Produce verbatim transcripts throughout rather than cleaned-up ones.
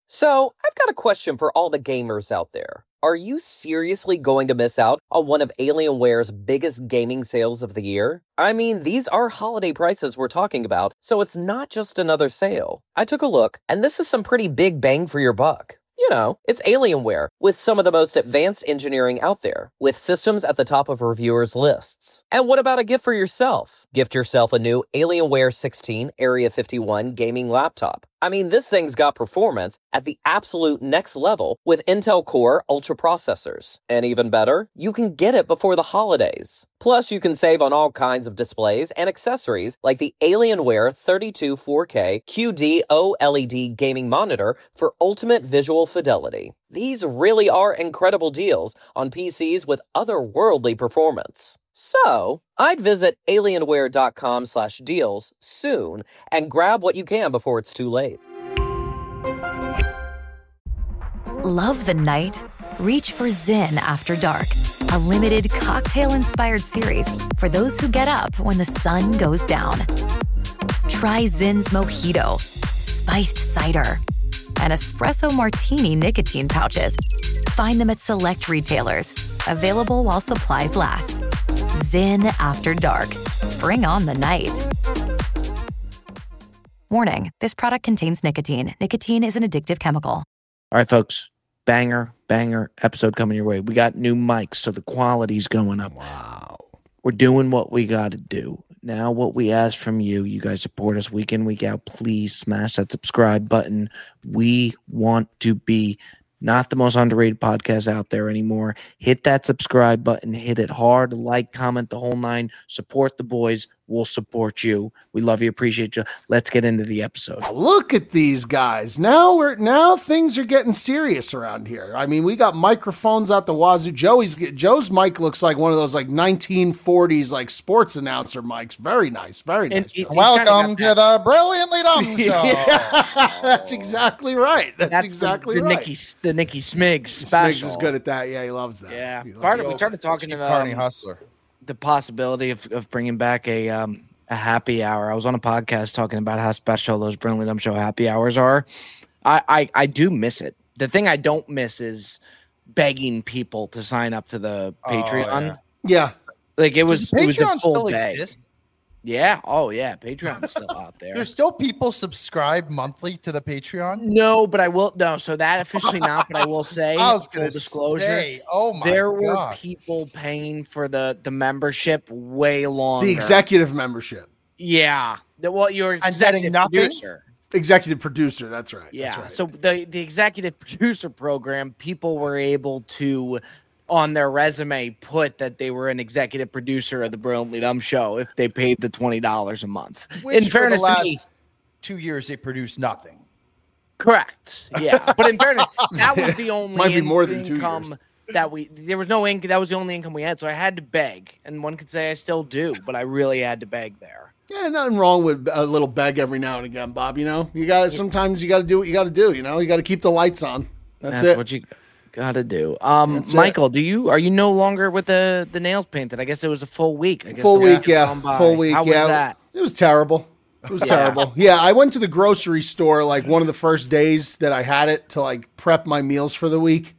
So, I've got a question for all the gamers out there. Are you seriously going to miss out on one of Alienware's biggest gaming sales of the year? I mean, these are holiday prices we're talking about, so it's not just another sale. I took a look, and this is some pretty big bang for your buck. You know, it's Alienware, with some of the most advanced engineering out there, with systems at the top of reviewers' lists. And what about a gift for yourself? Gift yourself a new Alienware sixteen Area fifty-one gaming laptop. I mean, this thing's got performance at the absolute next level with Intel Core Ultra processors. And even better, you can get it before the holidays. Plus, you can save on all kinds of displays and accessories like the Alienware thirty-two four K Q D OLED gaming monitor for ultimate visual fidelity. These really are incredible deals on P Cs with otherworldly performance. So, I'd visit alienware.com slash deals soon and grab what you can before it's too late. Love the night? Reach for Zyn After Dark, a limited cocktail-inspired series for those who get up when the sun goes down. Try Zyn's Mojito, Spiced Cider, and Espresso Martini nicotine pouches. Find them at select retailers. Available while supplies last. Zyn After Dark. Bring on the night. Warning, this product contains nicotine. Nicotine is an addictive chemical. All right, folks. Banger, banger episode coming your way. We got new mics, so the quality's going up. Wow. We're doing what we got to do. Now, what we ask from you, you guys support us week in, week out. Please smash that subscribe button. We want to be not the most underrated podcast out there anymore. Hit that subscribe button. Hit it hard. Like, comment, the whole nine. Support the boys. We'll support you. We love you. Appreciate you. Let's get into the episode. Look at these guys. Now we're now things are getting serious around here. I mean, we got microphones out the wazoo. Joey's Joe's mic looks like one of those like nineteen forties like sports announcer mics. Very nice. Very nice. And, Welcome to the Brilliantly Dumb Show. Yeah, that's exactly right. That's, That's exactly the, the right. Nicky, the Nicky Smigs Smigs special. is good at that. Yeah, he loves that. Yeah. He loves Part of, that. we started talking Cheap about Carney um, Hustler. the possibility of, of bringing back a um, a happy hour. I was on a podcast talking about how special those Brilliantly Dumb Show happy hours are. I, I, I do miss it. The thing I don't miss is begging people to sign up to the Oh, Patreon. Yeah. Like it was, Does it was a Patreon full still beg. exist? Yeah. Oh yeah. Patreon's still out there. There's still people subscribe monthly to the Patreon. No, but I will. No, so that officially not. But I will say, I was full going to disclosure. say, oh my there were God. people paying for the the membership way longer. The executive membership. Yeah. The, well, you're I'm getting executive nothing? producer. Executive producer. That's right. Yeah. That's right. So the the executive producer program, people were able to, on their resume, put that they were an executive producer of the Brilliantly Dumb Show if they paid the twenty dollars a month. Which in for fairness the last to me, two years they produced nothing. correct. Yeah. But in fairness, that was the only Might be more than two income years. that we there was no income. That was the only income we had. So I had to beg, and one could say I still do, but I really had to beg there. Yeah, nothing wrong with a little beg every now and again, Bob. You know, you got sometimes you got to do what you got to do. You know, you got to keep the lights on. That's, That's it. what you gotta do. Um, That's it. Michael, do you are you no longer with the the nails painted? I guess it was a full week. I guess Full the week, has yeah. gone by. Full week, How yeah. was that? It was terrible. It was terrible. Yeah, I went to the grocery store like one of the first days that I had it to like prep my meals for the week,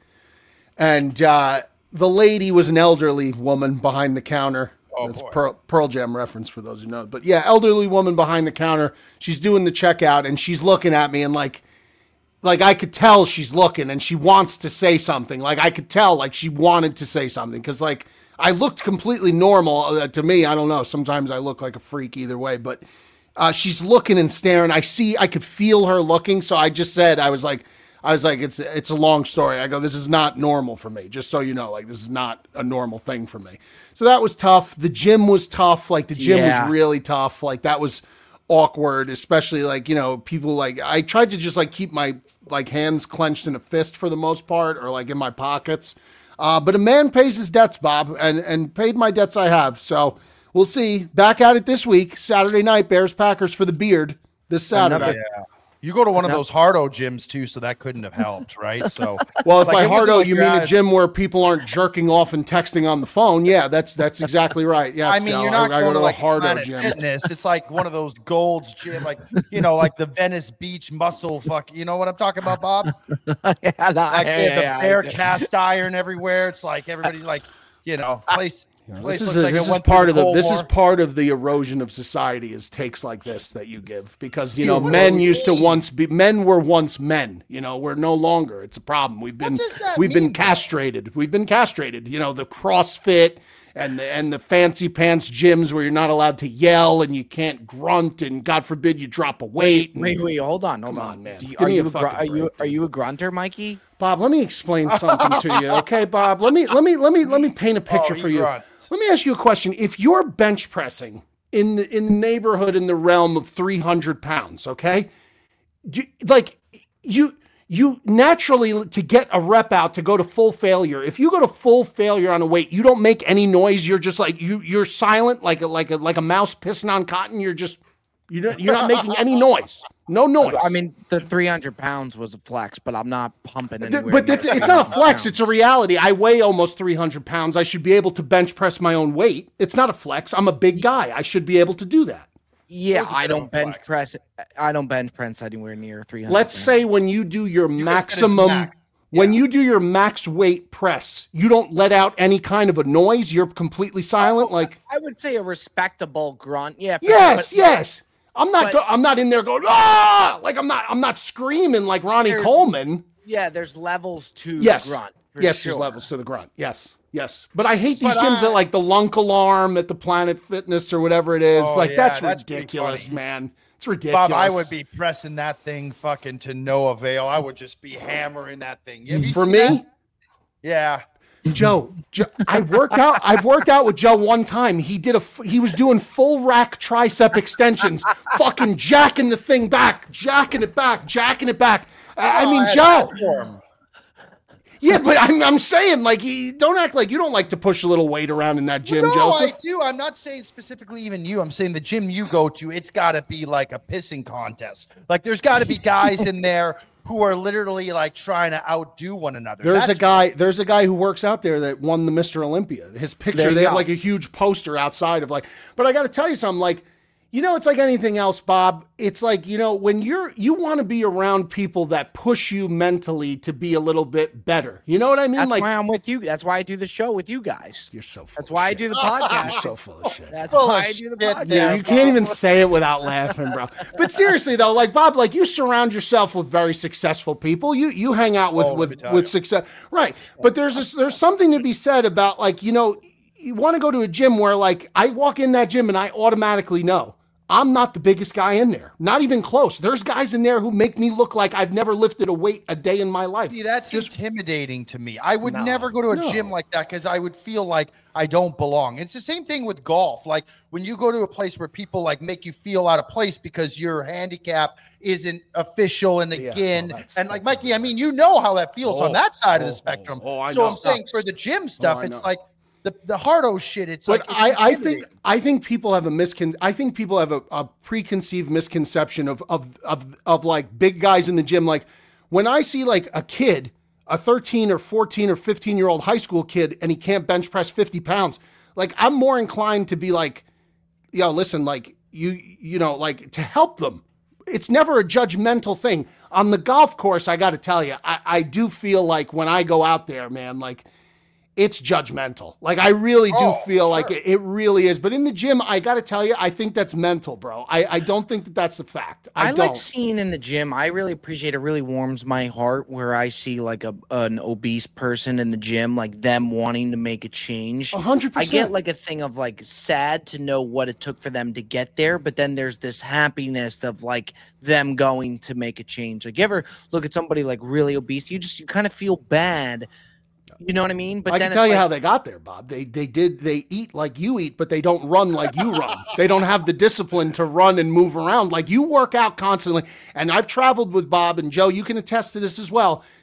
and uh, the lady was an elderly woman behind the counter. Oh, That's boy. Pearl, Pearl Jam reference for those who know. But yeah, elderly woman behind the counter. She's doing the checkout and she's looking at me and like, like I could tell she's looking and she wants to say something. Like I could tell like she wanted to say something because like I looked completely normal uh, to me. I don't know. Sometimes I look like a freak either way, but uh, she's looking and staring. I see, I could feel her looking. So I just said, I was like, I was like, it's it's a long story. I go, this is not normal for me, just so you know. Like, this is not a normal thing for me. So that was tough. The gym was tough. Like, the gym Yeah. was really tough. Like, that was awkward, especially, like, you know, people, like, I tried to just, like, keep my, like, hands clenched in a fist for the most part or, like, in my pockets. Uh, but a man pays his debts, Bob, and, and paid my debts I have. So we'll see. Back at it this week, Saturday night, Bears-Packers for the beard this Saturday. Another, You go to one of No. those Hardo gyms too, so that couldn't have helped, right? So, Well, if like, by it wasn't hardo like you you're mean a at- gym where people aren't jerking off and texting on the phone, yeah, that's that's exactly right. Yes, I mean, Joe, you're not I, I going go to to like a hardo Planet gym. Fitness. It's like one of those Gold's gym, like you know, like the Venice Beach muscle. Fuck, you know what I'm talking about, Bob? yeah, no, Like yeah, they have the yeah, I bare do. cast iron everywhere. It's like everybody, like you know, place. place This is looks a, like it this is went through part of the Cold this War. is part of the erosion of society is takes like this that you give because you know men used to once be men were once men, you know, we're no longer. It's a problem. We've been does that we've been mean, though? castrated. We've been castrated. You know, the CrossFit and the and the fancy pants gyms where you're not allowed to yell and you can't grunt and God forbid you drop a weight. and- Wait, wait, hold on, hold Come on. on, man. Do you, Give are me you a a, gr- fucking are you break, are dude. you a grunter, Mikey? Bob, let me explain something to you, okay, Bob? Let me let me let me let me paint a picture Oh, for he you. grunts. Let me ask you a question. If you're bench pressing in the in the neighborhood in the realm of three hundred pounds, okay, do, like you you naturally to get a rep out to go to full failure. If you go to full failure on a weight, you don't make any noise. You're just like you you're silent, like a like a like a mouse pissing on cotton. You're just you don't you're not making any noise. No noise. I mean, the three hundred pounds was a flex, but I'm not pumping Th- anywhere. but near it's, it's not a three hundred flex. It's a pounds. reality. I weigh almost three hundred pounds. I should be able to bench press my own weight. It's not a flex. I'm a big guy. I should be able to do that. Yeah, Those are I good on don't bench flex. press. I don't bench press anywhere near three hundred. Let's say when you do your You guys said it's maximum, max. when you do your max weight press, you don't let out any kind of a noise. You're completely silent. Like, I would say a respectable grunt. Yeah. for yes, sure, but- yes. I'm not. but- Go, I'm not in there going ah. Like I'm not. I'm not screaming like Ronnie There's- Coleman. Yeah, there's levels to Yes. the grunt. for Yes, sure. there's levels to the grunt. Yes, yes. But I hate these But gyms I- that like the Lunk Alarm at the Planet Fitness or whatever it is. Oh, like yeah, that's, that's pretty ridiculous, funny. man. It's ridiculous. Bob, I would be pressing that thing fucking to no avail. I would just be hammering that thing. Have you for seen me, that? Yeah. Joe. Joe I worked out. I've worked out with Joe one time. He did a. f- He was doing full rack tricep extensions, fucking jacking the thing back, jacking it back, jacking it back. I, I Oh, mean, had Joe. that form. Yeah, but I'm. I'm saying like, he, don't act like you don't like to push a little weight around in that gym, no, Joseph. I do. I'm not saying specifically even you. I'm saying the gym you go to, it's got to be like a pissing contest. Like there's got to be guys in there who are literally like trying to outdo one another. There's That's a guy. There's a guy who works out there that won the Mister Olympia. His There picture. you They have go. like a huge poster outside of like. But I got to tell you something. Like, you know, it's like anything else, Bob. It's like, you know, when you're you want to be around people that push you mentally to be a little bit better. You know what I mean? That's like, why I'm with you. That's why I do the show with you guys. you're so. Full That's of why I shit. do the You're podcast. so full of shit. That's Full why of I do the shit podcast. there. Yeah, you can't even say it without laughing, bro. But seriously though, like Bob, like you surround yourself with very successful people. You you hang out with Oh, let me with tell with you. success, right? But there's this, there's something to be said about like you know you want to go to a gym where like I walk in that gym and I automatically know I'm not the biggest guy in there, not even close. There's guys in there who make me look like I've never lifted a weight a day in my life. See, that's Just- intimidating to me. I would No, never go to a no. gym like that because I would feel like I don't belong. It's the same thing with golf. Like when you go to a place where people like make you feel out of place because your handicap isn't official and Yeah, again, well, that's- and like that's Mikey, I mean, you know how that feels Oh, on that side of oh, the spectrum. oh, oh, I so know. I'm saying Sucks. for the gym stuff, I it's know. like the the hardo shit. It's But like it's I, I think intimidating. I think people have a miscon. I think people have a, a preconceived misconception of of of of like big guys in the gym. Like when I see like a kid, a thirteen or fourteen or fifteen year old high school kid, and he can't bench press fifty pounds. Like I'm more inclined to be like, yo, listen, like you you know, like to help them. It's never a judgmental thing. On the golf course, I got to tell you, I, I do feel like when I go out there, man, like it's judgmental. Like I really do Oh, feel sure. like it, it really is. But in the gym, I got to tell you, I think that's mental, bro. I, I don't think that that's a fact. I, I, don't. like seeing in the gym. I really appreciate it. Really warms my heart where I see like a an obese person in the gym, like them wanting to make a change. A hundred I percent. get like a thing of like sad to know what it took for them to get there, but then there's this happiness of like them going to make a change. Like you ever look at somebody like really obese, you just you kind of feel bad. You know what I mean? But I then can tell it's you like, how they got there, Bob. They they did they eat like you eat, but they don't run like you run. They don't have the discipline to run and move around like you work out constantly. And I've traveled with Bob and Joe. You can attest to this as well.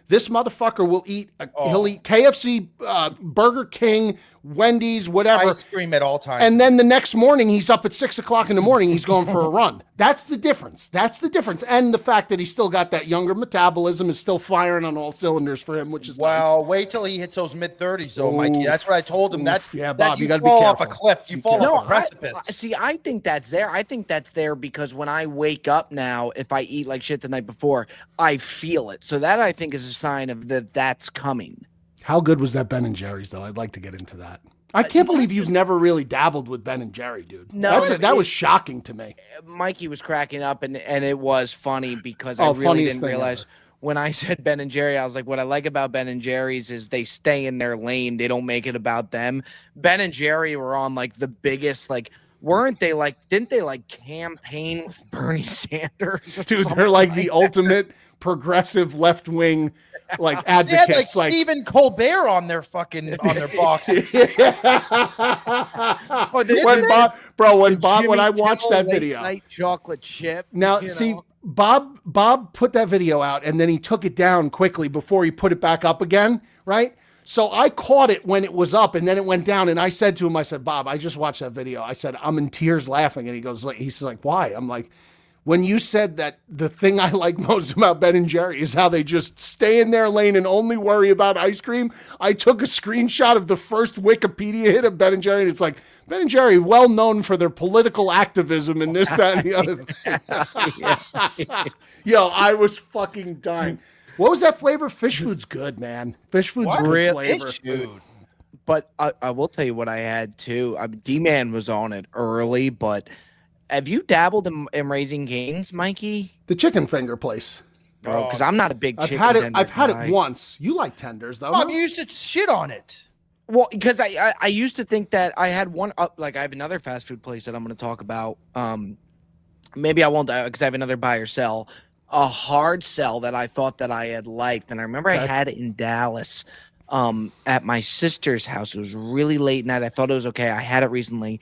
This motherfucker will eat, a, Oh. he'll eat K F C, uh, Burger King, Wendy's, whatever. Ice cream at all times. And then the next morning, he's up at six o'clock in the morning. He's going for a run. That's the difference. That's the difference. And the fact that he's still got that younger metabolism is still firing on all cylinders for him, which is Well, nice. wait till he hits those mid thirties, though, Mikey. That's what I told him. Oof. That's Yeah, that Bob, you, you gotta be fall off a careful. cliff. You Be fall careful. off a I- precipice. I- see, I think that's there. I think that's there because when I wake up now, if I eat like shit the night before, I feel it. So that I think is a sign of that that's coming. How good was that Ben and Jerry's, though? I'd like to get into that. I can't believe you've never really dabbled with Ben and Jerry, dude. No, That's a, it- that was shocking to me. Mikey was cracking up, and and it was funny because Oh, I really funniest didn't thing realize ever. when I said Ben and Jerry, I was like, what I like about Ben and Jerry's is they stay in their lane. They don't make it about them. Ben and Jerry were on like the biggest, like, weren't they like, didn't they like campaign with Bernie Sanders? or Dude, something they're like the ultimate progressive left wing like They had like advocates. Like, Stephen Colbert on their fucking on their boxes. Oh, they- when they- Bob, bro, when Bob, Jimmy when I watched Kimmel that late video. night chocolate chip. Now, you see, know? Bob Bob put that video out and then he took it down quickly before he put it back up again, right? So I caught it when it was up and then it went down and I said to him, I said, Bob, I just watched that video. I said, I'm in tears laughing. And he goes, like, he's like, why? I'm like, when you said that the thing I like most about Ben and Jerry is how they just stay in their lane and only worry about ice cream, I took a screenshot of the first Wikipedia hit of Ben and Jerry, and it's like, Ben and Jerry, well known for their political activism and this, that, and the other. Yo, I was fucking dying. What was that flavor? Fish food's good, man. Fish food's What? good Real flavor. Fish food. But I, I will tell you what I had too. I mean, D-Man was on it early, but have you dabbled in, in Raising Cane's, Mikey? The chicken finger place. Bro, because I'm not a big I've chicken had it. tender I've had guy. it once. You like tenders, though? Bob, no? you used to shit on it. Well, because I, I I used to think that I had one up. Like I have another fast food place that I'm going to talk about. Um, maybe I won't because I have another buy or sell. A hard sell that I thought that I had liked, and I remember I Okay. had it in Dallas, um, at my sister's house. It was really late night. I thought it was okay. I had it recently.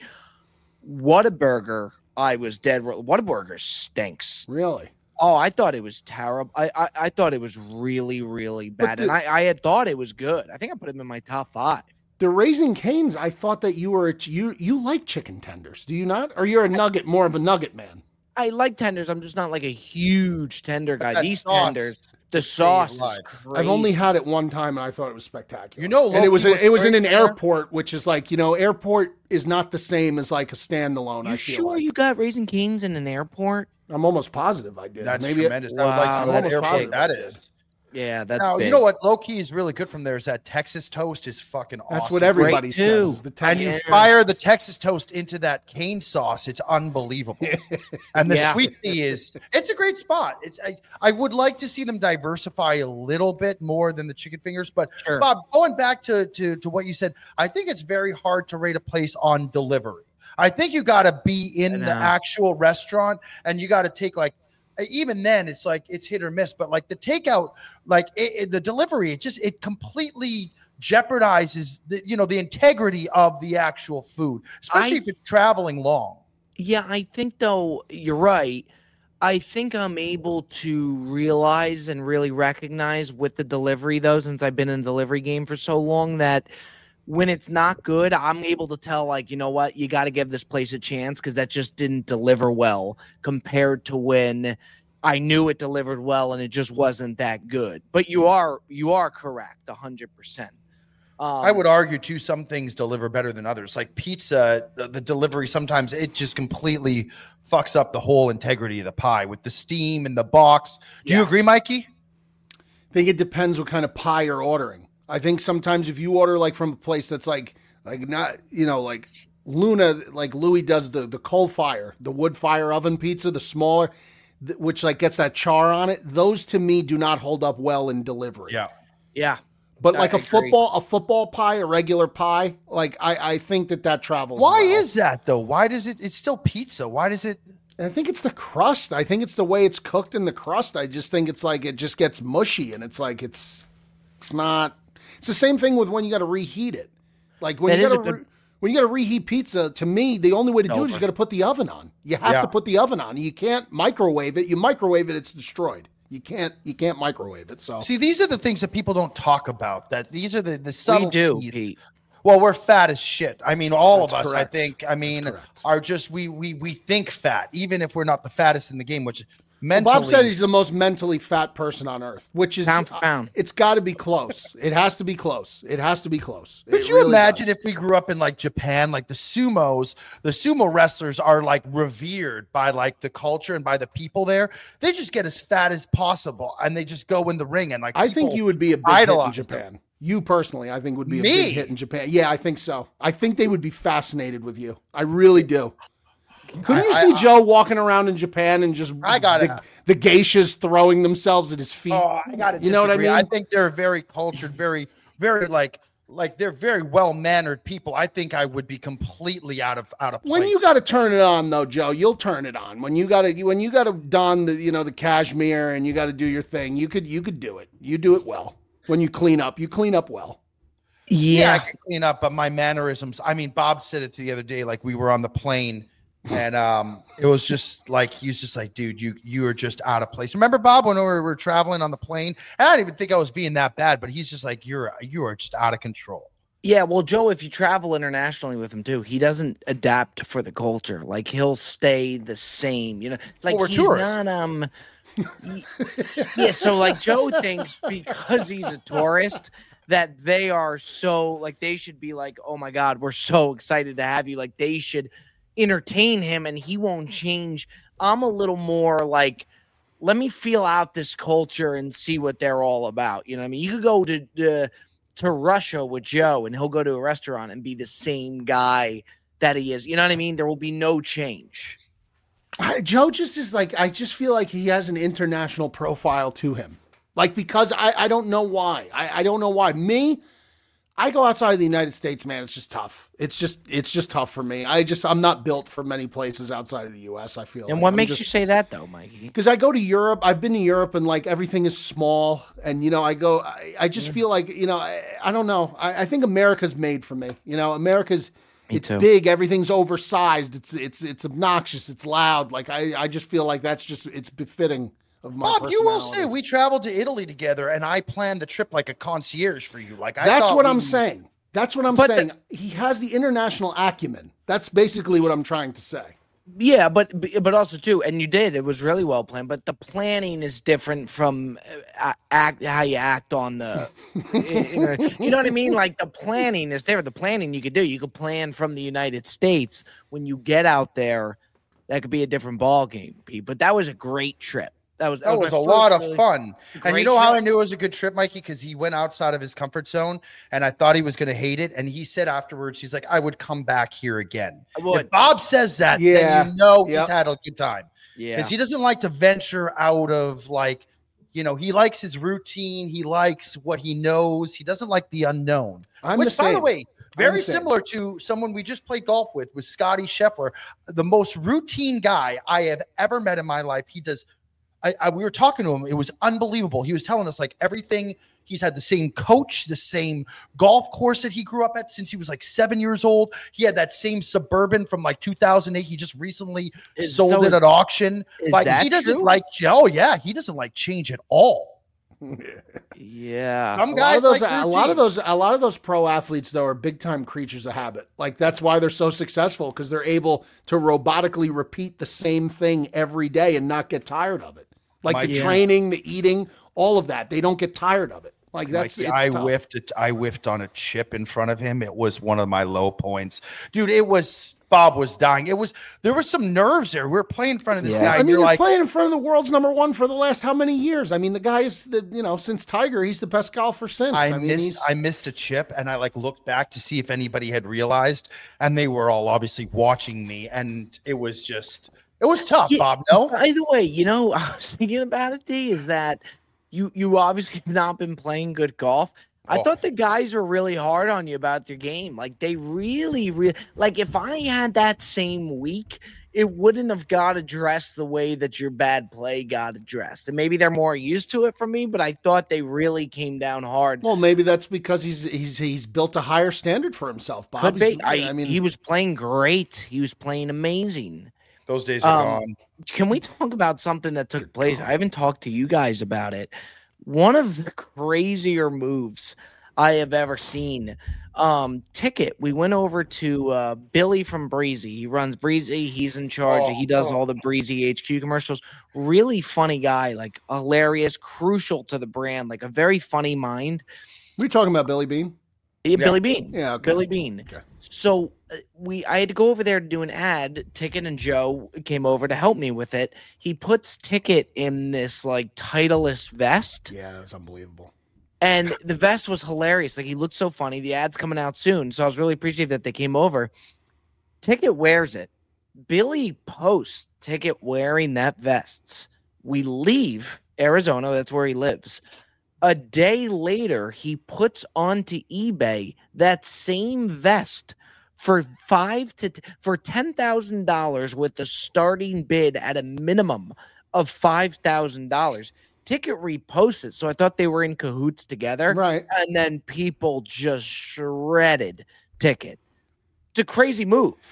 Whataburger, I was dead. Whataburger stinks. Really? Oh, I thought it was terrible. I, I, I thought it was really, really bad. the- and I, I had thought it was good. I think I put him in my top five. The Raising Cane's, I thought that you were you you like chicken tenders. Do you not? Or you're a nugget, more of a nugget man? I like tenders. I'm just not like a huge tender guy. That These sauce tenders, the saves sauce is lives. crazy. I've only had it one time, and I thought it was spectacular. You know, and it was Loki, it was in what's an great there? airport, which is like, you know, airport is not the same as like a standalone. You I feel sure like. you got Raising Cane's in an airport? I'm almost positive I did. That's Maybe it- tremendous. I would like to Wow, know what almost airport positive that I did. is. Yeah, that's Now, big. you know what low key is really good from there is that Texas toast is fucking awesome. that's what everybody Great, says. too. is The And you Texas fire the Texas toast into that cane sauce, it's unbelievable. And the Yeah. sweet tea is it's a great spot. It's I, I would like to see them diversify a little bit more than the chicken fingers. But Sure. Bob, going back to, to to what you said, I think it's very hard to rate a place on delivery. I think you got to be I in the know. actual restaurant and you got to take like even then it's like it's hit or miss, but like the takeout, like it, it- the delivery, it just it completely jeopardizes the you know the integrity of the actual food, especially I- if it's traveling long. Yeah, I think though you're right. I think I'm able to realize and really recognize with the delivery though, since I've been in the delivery game for so long, that when it's not good, I'm able to tell like, you know what, you got to give this place a chance because that just didn't deliver well compared to when I knew it delivered well and it just wasn't that good. But you are you are correct, a hundred percent. Um, I would argue too, some things deliver better than others. Like pizza, the, the delivery sometimes it just completely fucks up the whole integrity of the pie with the steam and the box. Do you Yes. agree, Mikey? I think it depends what kind of pie you're ordering. I think sometimes if you order like from a place that's like like not you know like Luna, like Louis does the the coal fire, the wood fire oven pizza, the smaller, th- which like gets that char on it. Those to me do not hold up well in delivery. yeah. But I like a agree. football, a football pie, a regular pie, like I, I think that that travels. Why well. is that though? Why does it? It's still pizza. Why does it? I think it's the crust. I think it's the way it's cooked in the crust. I just think it's like it just gets mushy, and it's like it's it's not. It's the same thing with when you got to reheat it. Like when That you is a got to good- re- when you got to reheat pizza. To me, the only way to do it is Over. you got to put the oven on. You have Yeah. to put the oven on. You can't microwave it. You microwave it, it's destroyed. You can't you can't microwave it. So see, these are the things that people don't talk about. That these are the the We subtleties. do, Pete. Well, we're fat as shit. I mean, all That's of us, correct. I think, I mean, That's correct. are just we we we think fat, even if we're not the fattest in the game, which Well, mentally. Bob said he's the most mentally fat person on earth, which is Pound for pound. It's got to be close. It has to be close. It has to be close. Could It you really imagine does. if we grew up in like Japan, like the sumos, the sumo wrestlers are like revered by like the culture and by the people there. They just get as fat as possible and they just go in the ring and like I think people you would be a big hit in idolize them. Japan. You personally, I think would be a Me? big hit in Japan. Yeah, I think so. I think they would be fascinated with you. I really do. Couldn't you I- see I- Joe walking around in Japan and just I gotta- the, the geishas throwing themselves at his feet? Oh, I got to You know what I I mean? think they're very cultured, very, very like, like they're very well mannered people. I think I would be completely out of out of place. When you got to turn it on, though, Joe, you'll turn it on. When you got to when you got to don the you know the cashmere and you got to do your thing, you could you could do it. You do it well. When you clean up, you clean up well. yeah, I Yeah. can clean up, but my mannerisms. I mean, Bob said it the other day. Like we were on the plane, and um, it was just like he was just like, dude, you you are just out of place. Remember, Bob, when we were, we were traveling on the plane? And I didn't even think I was being that bad, but he's just like, you're you are just out of control. Yeah, well, Joe, if you travel internationally with him too, he doesn't adapt for the culture. Like he'll stay the same. You know, like Well, we're he's tourists. not um. y- yeah, so like Joe thinks because he's a tourist that they are so like they should be like, oh my God, we're so excited to have you. Like they should entertain him, and he won't change. I'm a little more like, let me feel out this culture and see what they're all about. You know what I mean? You could go to to, to Russia with Joe, and he'll go to a restaurant and be the same guy that he is. You know what I mean? There will be no change. I, Joe just is like I just feel like he has an international profile to him. Like because I, I don't know why. I, I don't know why. Me, I go outside of the United States, man. It's just tough. It's just it's just tough for me. I just I'm not built for many places outside of the U S. I feel. And like. what I'm makes just, you say that though, Mikey? Because I go to Europe. I've been to Europe and like everything is small. And, you know, I go, I, I just feel like, you know, I, I don't know. I, I think America's made for me. You know, America's, Me it's too. big. Everything's oversized. It's, it's, it's obnoxious. It's loud. Like, I, I just feel like that's just, it's befitting of my Bob, you will say personality. we traveled to Italy together, and I planned the trip like a concierge for you. Like I That's thought what we- I'm saying. That's what I'm But the- saying. He has the international acumen. That's basically what I'm trying to say. Yeah, but but also too, and you did. It was really well planned. But the planning is different from uh, act how you act on the. You know what I mean? Like the planning is there. The planning you could do. You could plan from the United States. When you get out there, that could be a different ball game, Pete. But that was a great trip. That was That was my a first lot of really- fun. And you great know how trip. I knew it was a good trip, Mikey? Because he went outside of his comfort zone, and I thought he was going to hate it. And he said afterwards, he's like, I would come back here again. I would. If Bob says that, Yeah. then you know Yep. he's had a good time. Yeah. Because he doesn't like to venture out of like, you know, he likes his routine. He likes what he knows. He doesn't like the unknown. I'm Which, the by the same. way, very the same. similar to someone we just played golf with, with Scotty Scheffler, the most routine guy I have ever met in my life. He does. I, I we were talking to him. It was unbelievable. He was telling us like everything. He's had the same coach, the same golf course that he grew up at since he was like seven years old. He had that same Suburban from like two thousand eight. He just recently Is- sold so it is- at auction. is Like that he doesn't true? like. Oh yeah, he doesn't like change at all. Yeah. Some A lot guys of those, like a lot of routine. those, a lot of those pro athletes though are big time creatures of habit. Like that's why they're so successful because they're able to robotically repeat the same thing every day and not get tired of it. Like Mike, the yeah. training, the eating, all of that, they don't get tired of it. Like that's Mikey, it's I tough. whiffed it. I whiffed on a chip in front of him. It was one of my low points, dude. It was Bob was dying. It was there was some nerves there. We were playing in front of this Yeah. guy. I And mean, you're you're like, playing in front of the world's number one for the last how many years? I mean, the guy is the you know since Tiger, he's the best golfer since. I, I, mean, missed. he's, I missed a chip, and I like looked back to see if anybody had realized, and they were all obviously watching me, and it was just it was tough, Yeah. Bob. No, By the way, you know, I was thinking about it, D, is that you you obviously have not been playing good golf. I Oh. thought the guys were really hard on you about their game. Like they really, really like if I had that same week, it wouldn't have got addressed the way that your bad play got addressed. And maybe they're more used to it from me, but I thought they really came down hard. well, maybe that's because he's he's he's built a higher standard for himself. Bob, Could He's- be. I, I mean, he was playing great. He was playing amazing. Those days are Um, gone. Can we talk about something that took place? I haven't talked to you guys about it. One of the crazier moves I have ever seen. Um, Ticket. We went over to uh, Billy from Breezy. He runs Breezy. He's in charge. Oh, he does oh. all the Breezy H Q commercials. Really funny guy, like hilarious, crucial to the brand, like a very funny mind. We talking about Billy Bean? Yeah, Billy Bean. Yeah, okay. Billy Bean. Okay. So uh, we, I had to go over there to do an ad. Ticket and Joe came over to help me with it. He puts Ticket in this like Titleist vest. Yeah, that's unbelievable. And the vest was hilarious. Like, he looked so funny. The ad's coming out soon. So I was really appreciative that they came over. Ticket wears it. Billy posts Ticket wearing that vest. We leave Arizona. That's where he lives. A day later, he puts onto eBay that same vest for five to t- for ten thousand dollars with the starting bid at a minimum of five thousand dollars. Ticket reposts it, so I thought they were in cahoots together. Right. And then people just shredded Ticket. It's a crazy move.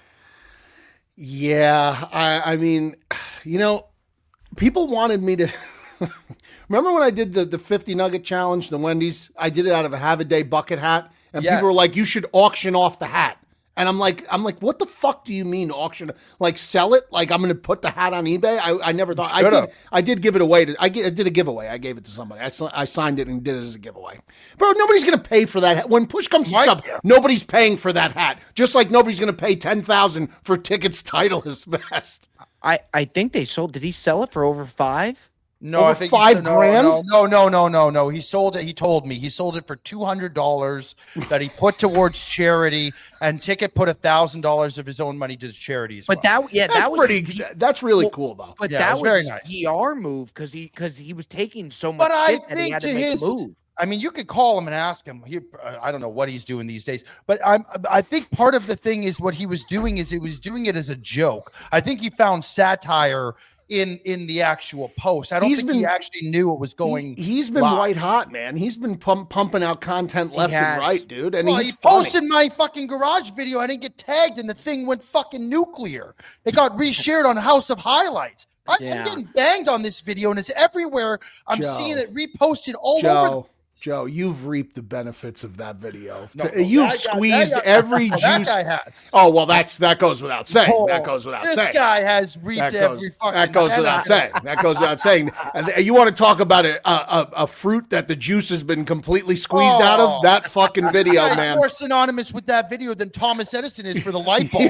Yeah, I, I mean, you know, people wanted me to. Remember when I did the, the fifty nugget challenge, the Wendy's? I did it out of a Have a Day bucket hat, and Yes. people were like, "You should auction off the hat." And I'm like, I'm like, what the fuck do you mean auction? Like sell it? Like I'm going to put the hat on eBay? I, I never thought I did. Should've. I did give it away. To, I, gi- I did a giveaway. I gave it to somebody. I, si- I signed it and did it as a giveaway. Bro, nobody's going to pay for that hat. When push comes to Right. shove, nobody's paying for that hat. Just like nobody's going to pay ten thousand dollars for Ticket's Titleist vest. I, I think they sold. Did he sell it for over five? No, Over I think he five said- no, grand? No, no, no, no, no, no. He sold it. He told me he sold it for two hundred dollars that he put towards charity, and Ticket put a thousand dollars of his own money to the charity as But well. that yeah, That's that was pretty. his- That's really well, cool, though. But Yeah, it that was was, very his nice. P R move because he because he was taking so much But I shit that he think had to, to make his- a move. I mean, you could call him and ask him. He, I don't know what he's doing these days, but I'm. I think part of the thing is what he was doing is he was doing it as a joke. I think he found satire in in the actual post. I don't He's think been- he actually knew it was going. He, has been live. white hot, man. He's been pump, pumping out content left and has. right, dude. And Well, he's he funny. posted my fucking garage video. I didn't get tagged, and the thing went fucking nuclear. It got reshared on House of Highlights. I, Yeah. I'm getting banged on this video, and it's everywhere. I'm Joe. seeing it reposted all over. Joe, Joe, you've reaped the benefits of that video. No, T- no, you've that guy- squeezed that guy- every That juice. guy has. Oh well, that's that goes without saying. Oh, that goes without this saying. guy has reaped That goes, every fucking. that goes and without I- saying. That goes without saying. And th- you want to talk about a, a a fruit that the juice has been completely squeezed out Oh. of? That fucking video, This guy's man. more synonymous with that video than Thomas Edison is for the light bulb.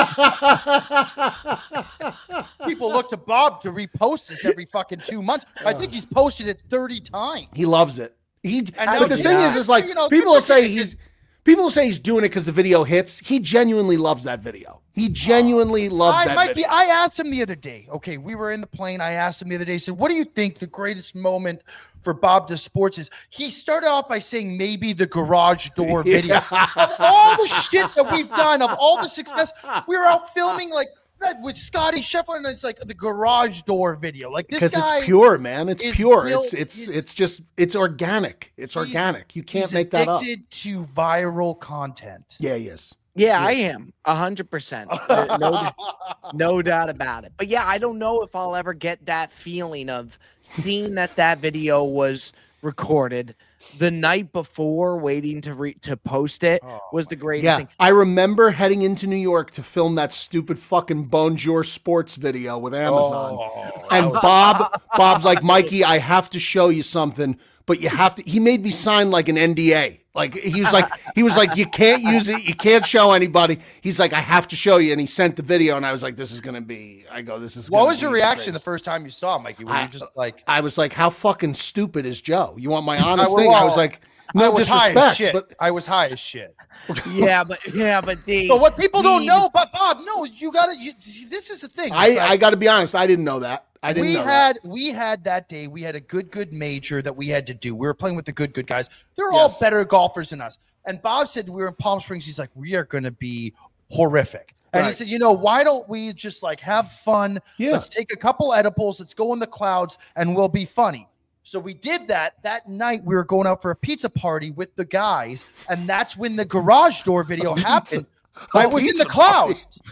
People look to Bob to repost this every fucking two months. I think he's posted it thirty times. He loves it. He, now but the he- thing is, yeah. is like You know, people will good for say him. he's people will say he's doing it because the video hits. He genuinely loves that video. He genuinely loves I that might video. be. I asked him the other day. Okay, we were in the plane. I asked him the other day. I said, "What do you think the greatest moment for Bob Does Sports is?" He started off by saying maybe the garage door video. Of all the shit that we've done, of all the success, we were out filming like that with Scotty Scheffler, and it's like the garage door video. Like this Because guy, it's pure, man. It's is pure. built- It's it's he's- it's just it's organic. It's He's- organic. You can't he's make that up. addicted to viral content. Yeah, he is. Yeah, I Yes. am a hundred percent. Uh, No, no doubt about it. But yeah, I don't know if I'll ever get that feeling of seeing that that video was recorded the night before, waiting to re- to post it was the greatest Yeah, thing. I remember heading into New York to film that stupid fucking Bonjour Sports video with Amazon. Oh, And Bob, Bob's like, Mikey, I have to show you something, but you have to. He made me sign like an N D A. Like he was like, he was like, you can't use it, you can't show anybody. He's like, I have to show you, and he sent the video, and I was like, this is gonna be. I go, this is. what gonna was your be reaction the crazy. first time you saw him, Mikey? Were I- you just like, I was like, how fucking stupid is Joe? You want my honest I- thing? I was well, like, I no was high as disrespect, shit. but I was high as shit. Yeah, but yeah, but the But what people don't the- know, but Bob, no, you gotta. You, see, this is the thing. I, It's like, I got to be honest, I didn't know that. I didn't we know that. had we had that day. We had a good good major that we had to do. We were playing with the good good guys. They're all Yes. better golfers than us. And Bob said we were in Palm Springs. He's like, we are going to be horrific. And he Right. said, you know, why don't we just like have fun? Yeah. Let's take a couple edibles. Let's go in the clouds, and we'll be funny. So we did that. That night, we were going out for a pizza party with the guys, and that's when the garage door video happened. A I was in the pizza party. clouds.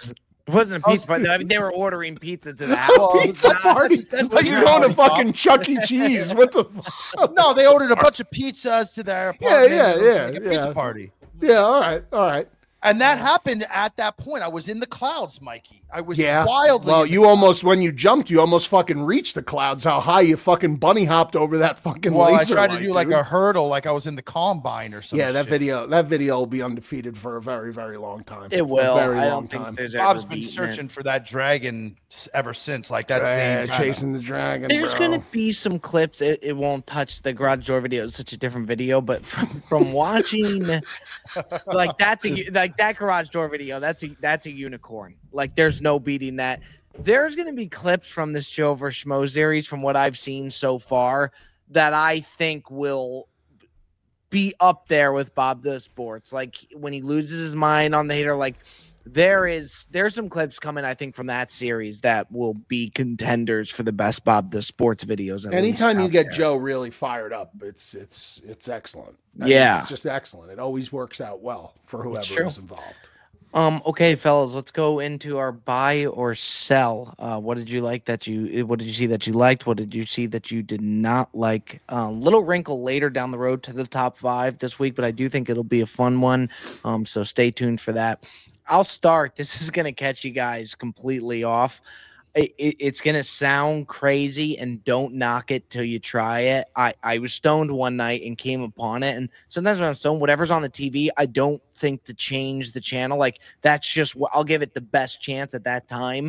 It wasn't a pizza party. I mean, they were ordering pizza to the house. Well, Pizza that's- party. that's- that's like what you're you're going to talking fucking about. Chuck E. Cheese. What the fuck? No, they ordered a bunch of pizzas to their Yeah, apartment. yeah, It was yeah, like a yeah. pizza party. Yeah, all right, all right. And that happened at that point. I was in the clouds, Mikey. I was Yeah. wildly. Well, in the you almost, when you jumped, you almost fucking reached the clouds. How high you fucking bunny hopped over that fucking Well, I laser tried to light, do like dude. a hurdle, like I was in the combine or something. Yeah, that video, that video will be undefeated for a very, very long time. It A will. very I long don't think time. there's ever Bob's been beaten searching it. for that dragon s- ever since. Like that Yeah, same kinda- chasing the dragon. There's bro. going to be some clips. It, it won't touch the garage door video. It's such a different video, but from, from watching, like that's a like that garage door video. That's a that's a unicorn. Like there's no beating that. There's going to be clips from this Joe versus Schmo series, from what I've seen so far, that I think will be up there with Bob Does Sports. Like when he loses his mind on the hater, like. There is there's some clips coming, I think, from that series that will be contenders for the best Bob the Sports videos. at Anytime least you out get there. Joe really fired up, it's it's it's excellent. I mean, Yeah. it's just excellent. It always works out well for whoever true. is involved. Um. Okay, fellas, let's go into our buy or sell. Uh, what did you like that you? What did you see that you liked? What did you see that you did not like? Uh, little wrinkle later down the road to the top five this week, but I do think it'll be a fun one. Um. So stay tuned for that. I'll start. This is gonna catch you guys completely off. It, it, it's gonna sound crazy, and don't knock it till you try it. I, I was stoned one night and came upon it, and sometimes when I'm stoned, whatever's on the T V, I don't think to change the channel. Like that's just what I'll give it the best chance at that time.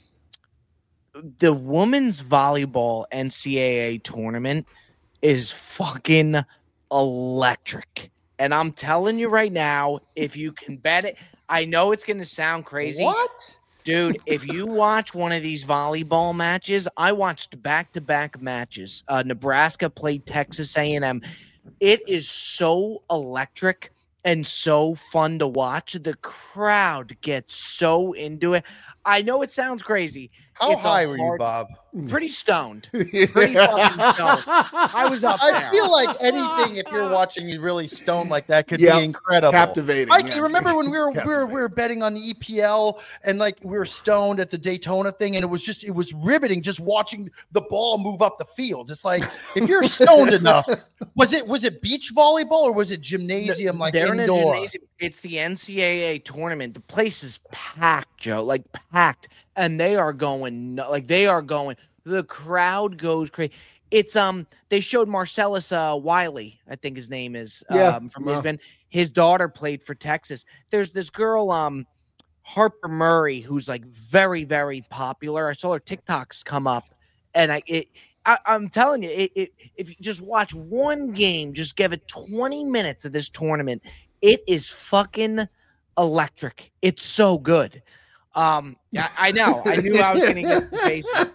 The women's volleyball N C double A tournament is fucking electric, and I'm telling you right now, if you can bet it, I know it's gonna sound crazy. What? Dude, if you watch one of these volleyball matches, I watched back-to-back matches. Uh, Nebraska played Texas A and M. It is so electric and so fun to watch. The crowd gets so into it. I know it sounds crazy. How It's a high were you, hard- Bob? Pretty stoned. Pretty fucking stoned. I was up there. I feel like anything, if you're watching you really stoned like that, could Yeah, be incredible. captivating, Mike, yeah. you remember when we were we were Captivating. we were betting on the E P L and like we were stoned at the Daytona thing, and it was just it was riveting just watching the ball move up the field. It's like if you're stoned enough, was it was it beach volleyball or was it gymnasium like They're in a indoor? gymnasium. It's the N C double A tournament. The place is packed, Joe, like packed, and they are going nu- like they are going. The crowd goes crazy. It's um. They showed Marcellus uh, Wiley, I think his name is, Yeah, um, from wow. Lisbon. His daughter played for Texas. There's this girl, um, Harper Murray, who's like very, very popular. I saw her TikToks come up, and I it. I, I'm telling you, it, it, if you just watch one game, just give it twenty minutes of this tournament, it is fucking electric. It's so good. Um, I, I know. I knew I was going to get the faces.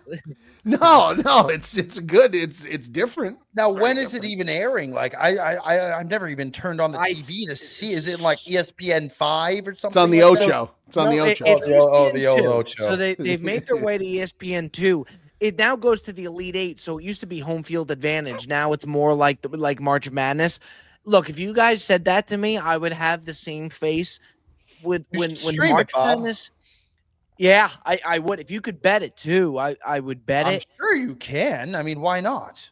No, no, it's it's good. It's it's different. Now, Very when is it different. even airing? Like, I, I, I, I've never even turned on the I- T V to see. Is it like E S P N five or It's something? on the like that? Ocho. It's on No, the it- Ocho. it's Oh, the- oh, the E S P N two. Ocho. So they, they've made their way to E S P N two. It now goes to the Elite Eight. So it used to be home field advantage. Now it's more like the, like March Madness. Look, if you guys said that to me, I would have the same face with You when should when stream it, March Bob. Madness. Yeah, I, I would. If you could bet it too, I, I would bet I'm it. sure you can. I mean, why not?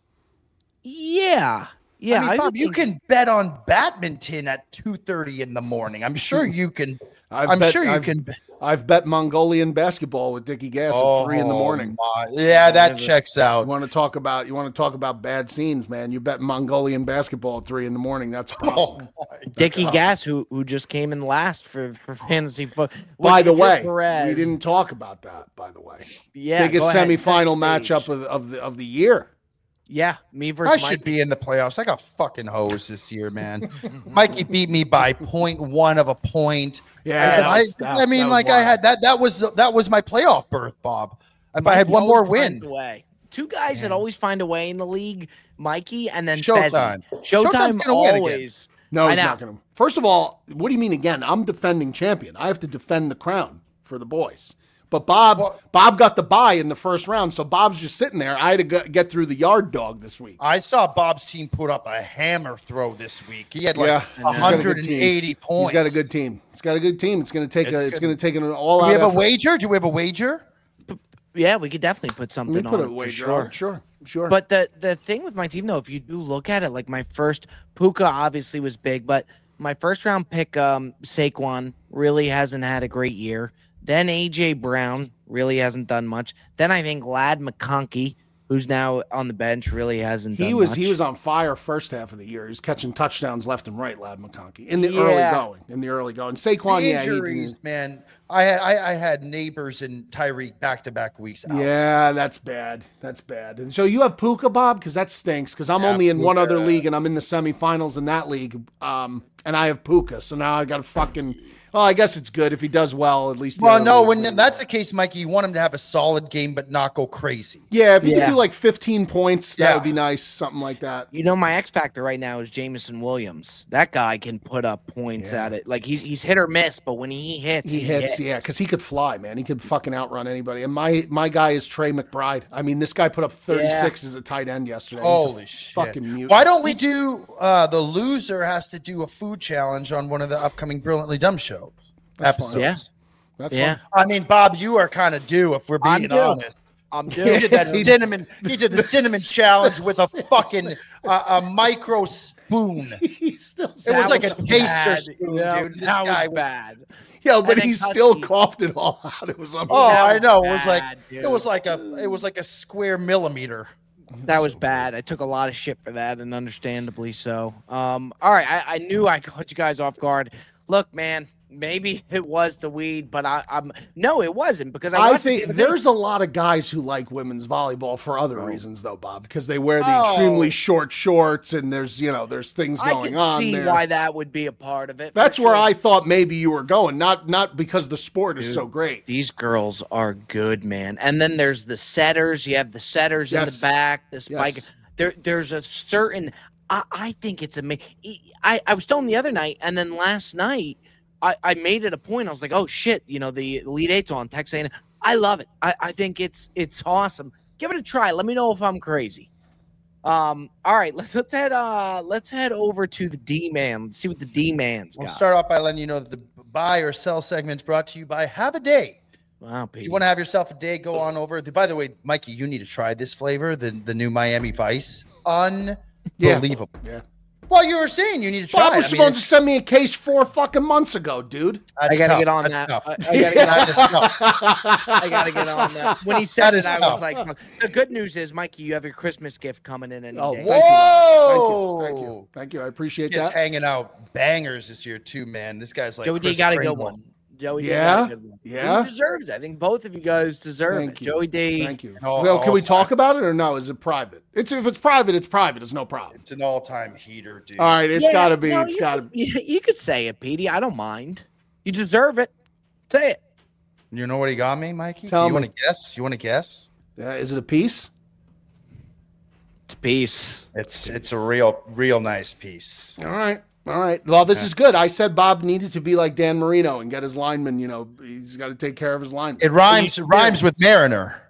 Yeah. Yeah. I mean, I Bob, would you think- can bet on badminton at two thirty in the morning. I'm sure you can. I've I'm bet- sure you I've- can. bet- I've bet Mongolian basketball with Dickie Gas at three in the Oh, morning. my- Yeah, that Yeah, checks You out. want to talk about you want to talk about bad scenes, man. You bet Mongolian basketball at three in the morning. That's a Oh, problem. my. Dickie Gas, who who just came in last for, for fantasy football. By the way, we didn't talk about that. By the way, yeah, biggest go ahead, semifinal set stage. matchup of, of the of the year. Yeah, me I versus should Mike. be in the playoffs. I got fucking hosed this year, man. Mikey beat me by point one of a point. Yeah, And that I, was- that- I mean, that was like I wild. had that. That was that was my playoff berth, Bob. If I had Mikey one more always finds win, a way. Two guys that always find a way in the league, Mikey and then Showtime. Fezzi. Showtime's Showtime gonna win again. always. No, I he's know. not going to. First of all, what do you mean again? I'm defending champion. I have to defend the crown for the boys. But Bob, Well- Bob got the bye in the first round, so Bob's just sitting there. I had to go, get through the yard dog this week. I saw Bob's team put up a hammer throw this week. He had like Yeah, he's got a good one hundred eighty team. points. He's got a good team. It's got a good team. It's going to take It's a. It's good. going to take an all Do out. we have a effort. wager? Do we have a wager? Yeah, we could definitely put something We put on a it wager. for sure. on. Sure, sure. But the the thing with my team though, if you do look at it, like my first Puka obviously was big, but my first round pick, um, Saquon really hasn't had a great year. Then A J Brown really hasn't done much. Then I think Lad McConkey, who's now on the bench, really hasn't done he was much. he was on fire first half of the year. He's catching touchdowns left and right, Lad McConkey, in the Yeah. early going. In the early going, Saquon, The yeah, he injuries, didn't- man. I had I, I had Neighbors and Tyreek back to back weeks out. yeah, that's bad. That's bad. And so you have Puka, Bob, because that stinks. Because I'm Yeah, only in one Puka. other league, and I'm in the semifinals in that league. Um, and I have Puka, so now I got to fucking. Well, I guess it's good if he does well. At least. the Well, other no, league. when that's the case, Mikey, you want him to have a solid game but not go crazy. Yeah, if you Yeah. could do like fifteen points, that Yeah. would be nice. Something like that. You know, my X factor right now is Jameson Williams. That guy can put up points Yeah. at it. Like he's he's hit or miss, but when he hits, He hits, yeah, because he could fly, man. He could fucking outrun anybody. And my my guy is Trey McBride. I mean, this guy put up thirty-six as a tight end yesterday. He's a Holy shit. fucking mute. Why don't we do uh, the loser has to do a food challenge on one of the upcoming Brilliantly Dumb show episodes? Yeah. That's Yeah. fun. I mean, Bob, you are kind of due if we're I'm being due. honest. I'm He doing did that cinnamon. He did the cinnamon challenge with a fucking uh, a micro spoon. He's still, It was like a was taster bad. spoon, Yeah, dude. This that guy was was- bad. yo, but and he then still Husky. coughed it all out. It was Oh, unbelievable. That I was know. It was like bad, dude. it was like a it was like a square millimeter. That was bad. I took a lot of shit for that, and understandably so. Um, all right, I, I knew I caught you guys off guard. Look, man, maybe it was the weed, but I, I'm no, it wasn't because I, I watched it think the other day. there's a lot of guys who like women's volleyball for other reasons, though, Bob, because they wear the Oh. extremely short shorts, and there's you know there's things I going can on see there. why that would be a part of it. for That's where sure. I thought maybe you were going, not not because the sport is so great. These girls are good, man. And then there's the setters. You have the setters in Yes. the back. The spike. Yes. There, there's a certain. I, I think it's amazing. I, I was telling the other night, and then last night, I, I made it a point. I was like, oh shit, you know, the Elite Eight's on. Text saying, I love it. I, I think it's it's awesome. Give it a try. Let me know if I'm crazy. Um. All right. Let's let's head. Uh. Let's head over to the D man. Let's see what the D man's We'll got. start off by letting you know that the buy or sell segment's brought to you by Have a Day. Wow, If Pete. you want to have yourself a day, go on over. By the way, Mikey, you need to try this flavor, the the new Miami Vice. Unbelievable. Yeah. Well, you were saying you need to try. Bob it. was I mean, supposed to it's- send me a case four fucking months ago, dude. that's I gotta tough. get on That's that. tough. I, I gotta get on That is tough. I gotta get on that. When he said That it, is I tough. was like, fuck. The good news is, Mikey, you have your Christmas gift coming in any Oh, day. thank you. Whoa! Thank you. Thank you. Thank you. I appreciate Kids that. hanging out bangers this year too, man. This guy's like Joey D Chris got a good Kringle. one. Joey D Yeah? got a good one. Yeah? He deserves it. I think both of you guys deserve Thank it. you. Joey D. Thank you. No, well, can we all talk time. about it or no? Is it private? It's if it's private, it's private. It's no problem. It's an all-time heater, dude. All right, it's Yeah, got to be. no, It's you got to could- be. You, you could say it, Petey. I don't mind. You deserve it. Say it. You know what he got me, Mikey? Tell you me. want to guess? You want to guess? Yeah, is it a piece? It's peace. It's it's a real real nice piece. All right. All right. Well, this is good. I said Bob needed to be like Dan Marino and get his lineman. You know, he's got to take care of his lineman. It rhymes. It rhymes with Mariner,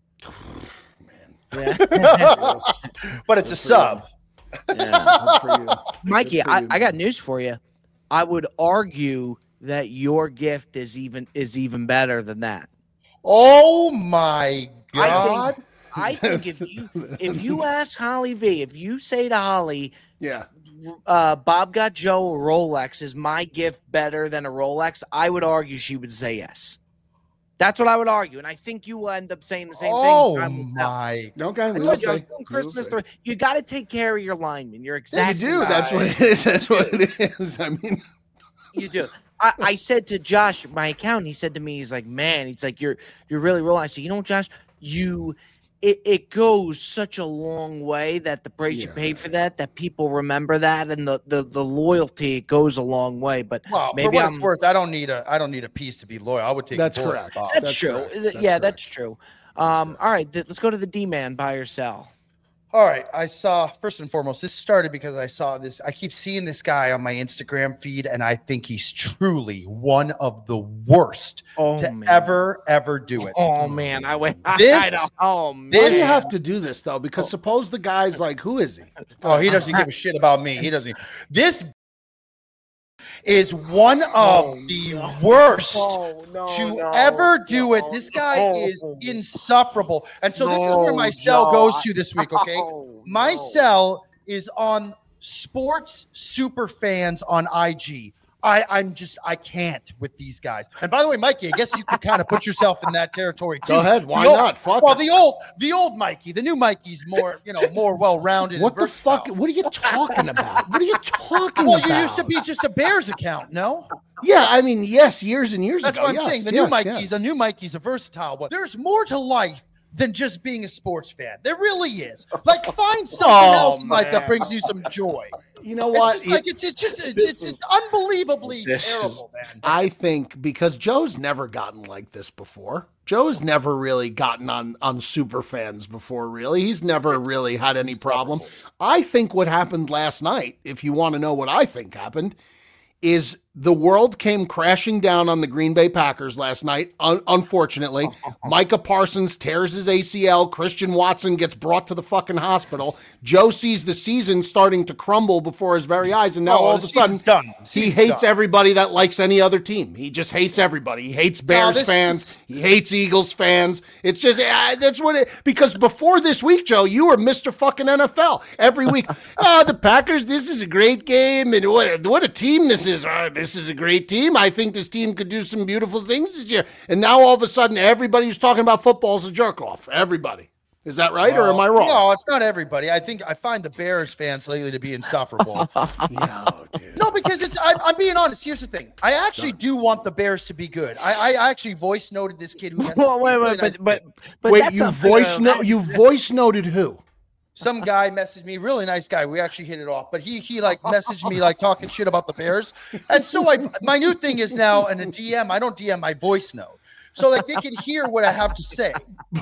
Yeah. but it's a sub. Good for you. Mikey, Good for I, you. I got news for you. I would argue that your gift is even is even better than that. Oh my I god! think, I think if you if you ask Holly V, if you say to Holly, Yeah. uh, Bob got Joe a Rolex, is my gift better than a Rolex? I would argue she would say yes. That's what I would argue, and I think you will end up saying the same Oh thing. Time will tell. my! Okay. I We told will you I was say. doing We will Christmas. say. story. You got to take care of your linemen. You're You exactly do. That's what it is. That's what it is. I mean, You do. I, I said to Josh, my accountant, he said to me, he's like, man, he's like, you're you're really real. I said, you know what, Josh, you it, it goes such a long way that the price you Yeah. pay for that, that people remember that, and the the, the loyalty, it goes a long way. But Well, for maybe what I'm it's worth, I don't need a I don't need a piece to be loyal. I would take. That's a bullet, correct. Bob. that's, That's true. correct. Is it- That's yeah, correct. that's true. Um, all right, th- let's go to the D man, buy or sell. All right. I saw, first and foremost, this started because I saw this. I keep seeing this guy on my Instagram feed, and I think he's truly one of the worst Oh, to man. ever, ever do it. Oh man, I went. This- I don't- oh man. Why do this- you have to do this though? Because suppose the guy's like, who is he? Oh, he doesn't give a shit about me. He doesn't. This is one of Oh, the no. worst Oh, no, to no, ever do no, it. This guy no. is insufferable. And so this is where my No, cell no, goes I- to this week, okay? Oh, My no. cell is on sports super fans on I G. I, I'm just, I can't with these guys. And by the way, Mikey, I guess you can kind of put yourself in that territory too. Go ahead. Why The old- not? Fuck Well, it. the old, the old Mikey, the new Mikey's more, you know, more well-rounded. What and the fuck? versatile. What are you talking about? What are you talking Well, about? you used to be just a Bears account, no? Yeah, I mean, yes, years and years That's ago. what I'm yes, saying. The yes, new Mikey's, yes. the new Mikey's a versatile one. There's more to life than just being a sports fan. There really is. Like, find something Oh, else in life that man. brings you some joy. You know It's what? just like it's it's just it's it's, it's unbelievably This is- terrible, man. I think because Joe's never gotten like this before. Joe's never really gotten on on super fans before, really. He's never really had any problem. I think what happened last night, if you want to know what I think happened, is the world came crashing down on the Green Bay Packers last night. Un- unfortunately, Micah Parsons tears his A C L. Christian Watson gets brought to the fucking hospital. Joe sees the season starting to crumble before his very eyes, and now Oh, all the of a sudden season's done. The he season's hates done. everybody that likes any other team. He just hates everybody. He hates Bears this- fans. He hates Eagles fans. It's just uh, that's what it. Because before this week, Joe, you were Mister fucking N F L every week. Oh, the Packers. This is a great game, and what what a team this is. Uh, this is a great team. I think this team could do some beautiful things this year. And now all of a sudden, everybody who's talking about football is a jerk off. Everybody. Is that right, or am I wrong? No, it's not everybody. I think I find the Bears fans lately to be insufferable. No, dude. No, because it's. I'm, I'm being honest. Here's the thing. I actually do want the Bears to be good. I, I actually voice noted this kid who has. Well, wait, really wait, nice but, but, kid. but Wait, that's you a- voice uh, note. You voice noted who? Some guy messaged me, really nice guy. We actually hit it off, but he he like messaged me like talking shit about the Bears. And so I my new thing is now in a D M. I don't D M, my voice note, so like they can hear what I have to say.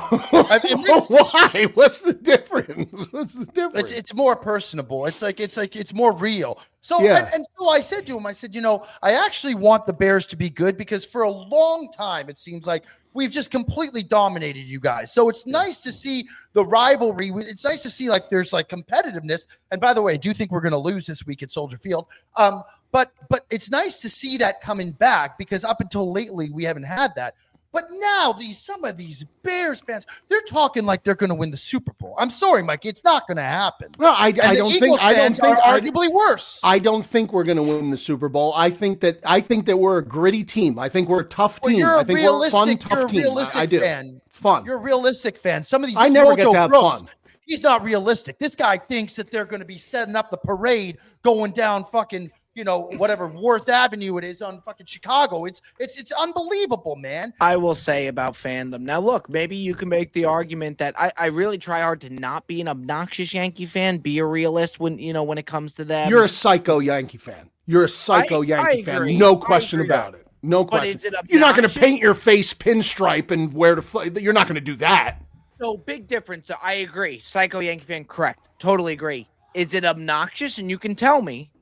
I mean, it makes- Why? What's the difference? What's the difference? It's it's more personable. It's like it's like it's more real. So Yeah. and, and so I said to him, I said, you know, I actually want the Bears to be good because for a long time it seems like we've just completely dominated you guys. So it's nice to see the rivalry. It's nice to see like there's like competitiveness. And by the way, I do think we're going to lose this week at Soldier Field. Um, but but it's nice to see that coming back because up until lately we haven't had that. But now these some of these Bears fans, they're talking like they're going to win the Super Bowl. I'm sorry, Mike, it's not going to happen. no, I, And I the don't Eagles think. I don't fans think. are I, arguably worse. I don't think we're going to win the Super Bowl. I think that. I think that we're a gritty team. I think we're a tough Well, team. you're I a think we're a fun, realistic. tough You're a team. I- realistic I, do. fan. It's fun. You're a realistic fan. Some of these. I this never Joe get to have Brooks, fun. He's not realistic. This guy thinks that they're going to be setting up the parade going down fucking, you know, whatever Worth Avenue it is on fucking Chicago. It's it's it's unbelievable, man. I will say about fandom. Now, look, maybe you can make the argument that I, I really try hard to not be an obnoxious Yankee fan, be a realist when you know when it comes to them. You're a psycho Yankee fan. You're a psycho I- Yankee I fan. agree. No I question agree. about it. No But question. is it You're not going to obnoxious? paint your face pinstripe and wear the. fl- You're not going to do that. No, big difference. I agree. Psycho Yankee fan, correct. Totally agree. Is it obnoxious? And you can tell me.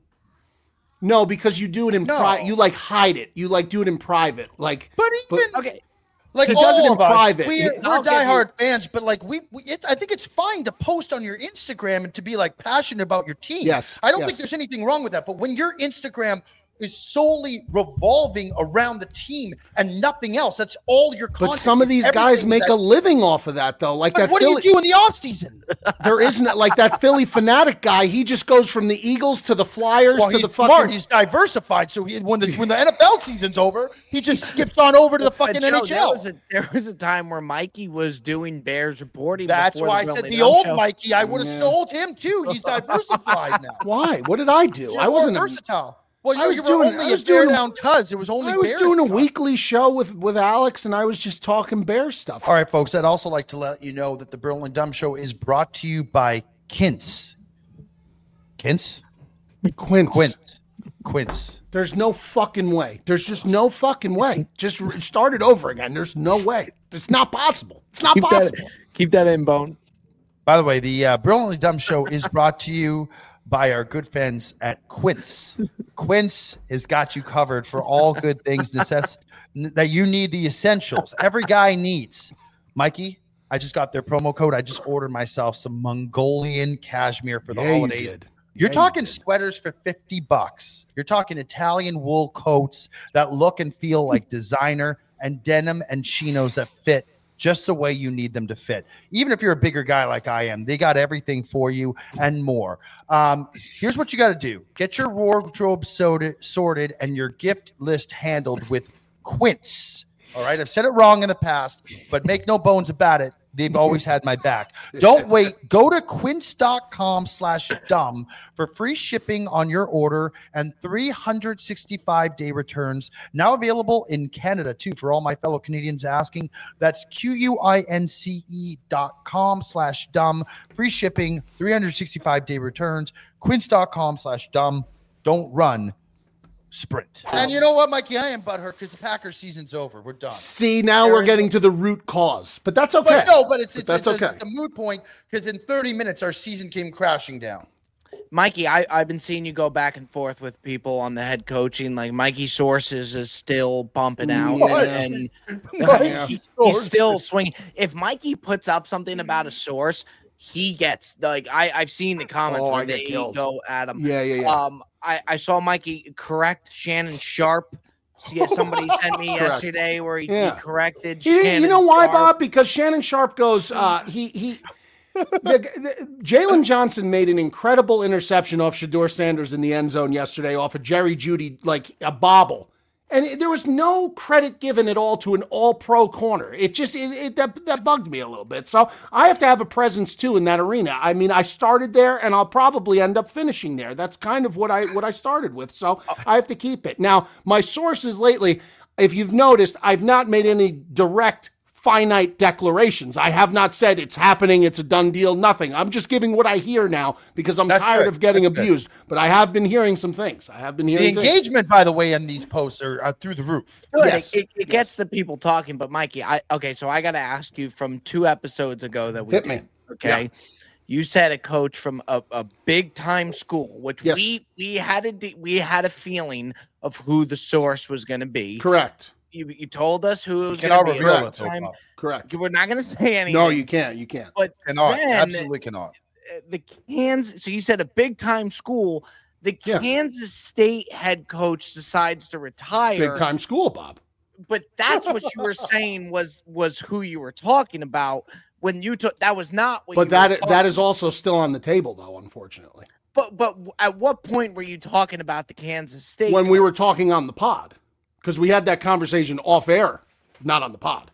No, because you do it in No. private. You like hide it. You like do it in private. Like, But even Okay. like He does it all in of us, private. we, He- we're I'll give you- diehard fans. But like we, we it, I think it's fine to post on your Instagram and to be like passionate about your team. Yes, I don't yes. think there's anything wrong with that. But when your Instagram is solely revolving around the team and nothing else, that's all your content. but some of these guys everything make that- a living off of that, though. Like But that. what Philly, do you do in the offseason? There isn't like that Philly fanatic guy. He just goes from the Eagles to the Flyers Well, to he's the smart. fucking. He's diversified. So he, when the when the N F L season's over, he just skips on over to the fucking Joe, N H There L. was, a, there was a time where Mikey was doing Bears reporting. That's before why I the said Brilliant the Dumb old Show. Mikey. I would have Yeah. sold him too. He's diversified now. Why? What did I do? You're I more wasn't. A, versatile. Well, I you, was you were doing- only I a was bear doing- down cuz. It was only I was Bears doing a talk. weekly show with with Alex, and I was just talking Bear stuff. All right, folks. I'd also like to let you know that the Brill and Dumb Show is brought to you by Quince. Quince? Quince. Quince. Quince. There's no fucking way. There's just no fucking way. Just re- start it over again. There's no way. It's not possible. It's not Keep possible. that, keep that in, Bone. By the way, the uh, Brilliantly Dumb Show is brought to you by our good friends at Quince. Quince has got you covered for all good things necess- that you need, the essentials every guy needs. Mikey, I just got their promo code. I just ordered myself some Mongolian cashmere for the Yeah, holidays. you did. You're Yeah, talking you did. sweaters for fifty bucks. You're talking Italian wool coats that look and feel like designer, and denim and chinos that fit just the way you need them to fit. Even if you're a bigger guy like I am, they got everything for you and more. Um, here's what you got to do. Get your wardrobe sorted, sorted and your gift list handled with Quince. All right. I've said it wrong in the past, but make no bones about it. They've always had my back. Don't wait. Go to quince.com slash dumb for free shipping on your order and three hundred sixty-five day returns. Now available in Canada, too, for all my fellow Canadians asking. That's Q-U-I-N-C-E dot com slash dumb. Free shipping, three hundred sixty-five day returns. Quince.com slash dumb. Don't run. Sprint. And you know what, Mikey? I am butthurt because the Packers season's over. We're done. See, now we're getting to the root cause, but that's okay. But no, but it's, But it's, that's it's, okay. a, it's a moot point because in thirty minutes our season came crashing down. Mikey, I, I've been seeing you go back and forth with people on the head coaching. Like Mikey Sources is still bumping out, What? and, and Mikey he- Sources. he's still swinging. If Mikey puts up something about a source, he gets like I, I've seen the comments Oh, where I get they killed. go at him. Yeah, yeah, yeah. Um, I, I saw Mikey correct Shannon Sharp. See, somebody sent me Correct. yesterday where he, Yeah. he corrected. You, Shannon you know why, Sharp. Bob? Because Shannon Sharp goes, uh, he he. the, the, Jalen Johnson made an incredible interception off Shador Sanders in the end zone yesterday off of Jerry Jeudy, like a bobble. And it- there was no credit given at all to an all-pro corner. It just it, it that, that bugged me a little bit. So I have to have a presence too in that arena. I mean, I started there, and I'll probably end up finishing there. That's kind of what I what I started with. So I have to keep it. Now, my sources lately, if you've noticed, I've not made any direct finite declarations. I have not said it's happening, it's a done deal, nothing. I'm just giving what I hear now because I'm That's tired good. of getting That's good. abused. But I have been hearing some things. I have been The hearing things. engagement, by the way, in these posts are uh, through the roof. Good. Yes. It, it, it gets the people talking. But Mikey, I okay. So I got to ask you from two episodes ago that we Hit did, me. okay. You said a coach from a, a big time school, which Yes. we we had a de- we had a feeling of who the source was going to be. Correct. You, you told us who it was You going cannot to be. reveal last it, though, time. Bob. Correct. We're not going to say anything. No, you can't. You can't. But Cannot. then, Absolutely cannot. uh, the Kansas. So you said a big time school. The Yes. Kansas State head coach decides to retire. Big time school, Bob. But that's what you were saying was was who you were talking about when you took. That was not what. But you that were that talking- is also still on the table, though, unfortunately. But but at what point were you talking about the Kansas State? When we were coach? talking on the pod, because we had that conversation off air, not on the pod.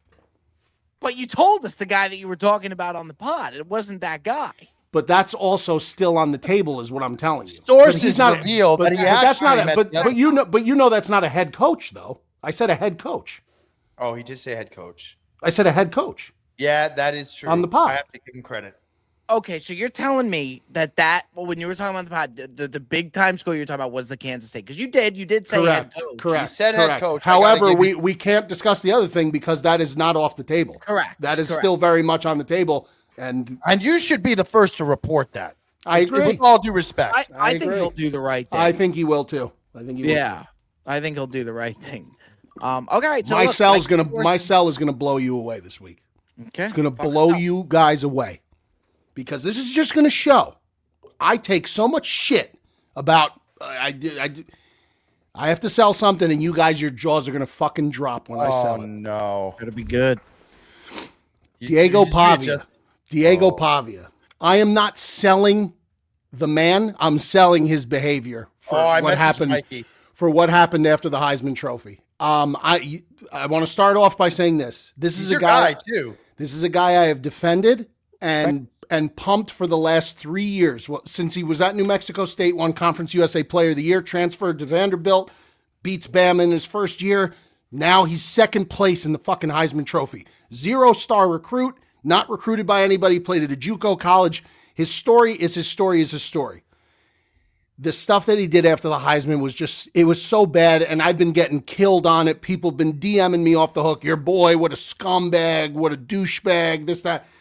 But you told us the guy that you were talking about on the pod. It wasn't that guy. But that's also still on the table, is what I'm telling you. Sources But he's not reveal but, that he but that's not. actually A, met but the other- but you know, but you know that's not a head coach, though. I said a head coach. Oh, he did say head coach. I said a head coach. Yeah, that is true. On the pod. I have to give him credit. Okay, so you're telling me that that well, when you were talking about the pod, the, the, the big time school you were talking about was the Kansas State because you did you did say Correct. head coach. Correct. He said head correct. coach. I gotta However, give we, you- we can't discuss the other thing because that is not off the table. Correct. That is Correct. still very much on the table. And And you should be the first to report that. I With- agree. With all due respect. I, I, I think agree. he'll do the right thing. I think he will too. I think he will. yeah, I think he'll do the right thing. Um, okay, so my look, cell's like- gonna my cell is gonna blow you away this week. Okay, It's gonna fuck blow us you guys away because this is just gonna show. I take so much shit about I did I, did- I have to sell something and you guys your jaws are gonna fucking drop when I oh, sell it. no. It'll be good. You- Diego you just- Pavia. Diego Oh. Pavia. I am not selling the man. I'm selling his behavior for Oh, I what messaged happened Mikey. for what happened after the Heisman Trophy. Um, I I want to start off by saying this. This He's is a your guy. guy, too. This is a guy I have defended and and pumped for the last three years. Well, since he was at New Mexico State, won Conference U S A Player of the Year, transferred to Vanderbilt, beats Bama in his first year. Now he's second place in the fucking Heisman Trophy. Zero star recruit, not recruited by anybody, played at a JUCO college. His story is his story is his story. The stuff that he did after the Heisman was just, it was so bad, and I've been getting killed on it. People have been DMing me off the hook. Your boy, what a scumbag, what a douchebag, this, that.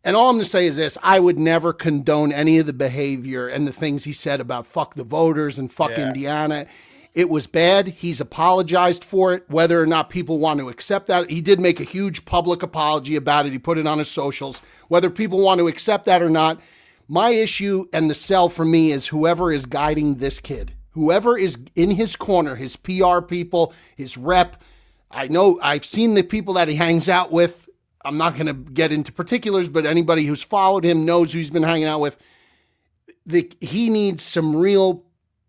And all I'm going to say is this. I would never condone any of the behavior and the things he said about fuck the voters and fuck Yeah. Indiana. It was bad. He's apologized for it. Whether or not people want to accept that, he did make a huge public apology about it. He put it on his socials. Whether people want to accept that or not, my issue and the sell for me is whoever is guiding this kid, whoever is in his corner, his P R people, his rep. I know I've seen the people that he hangs out with. I'm not going to get into particulars, but anybody who's followed him knows who he's been hanging out with. The, he needs some real,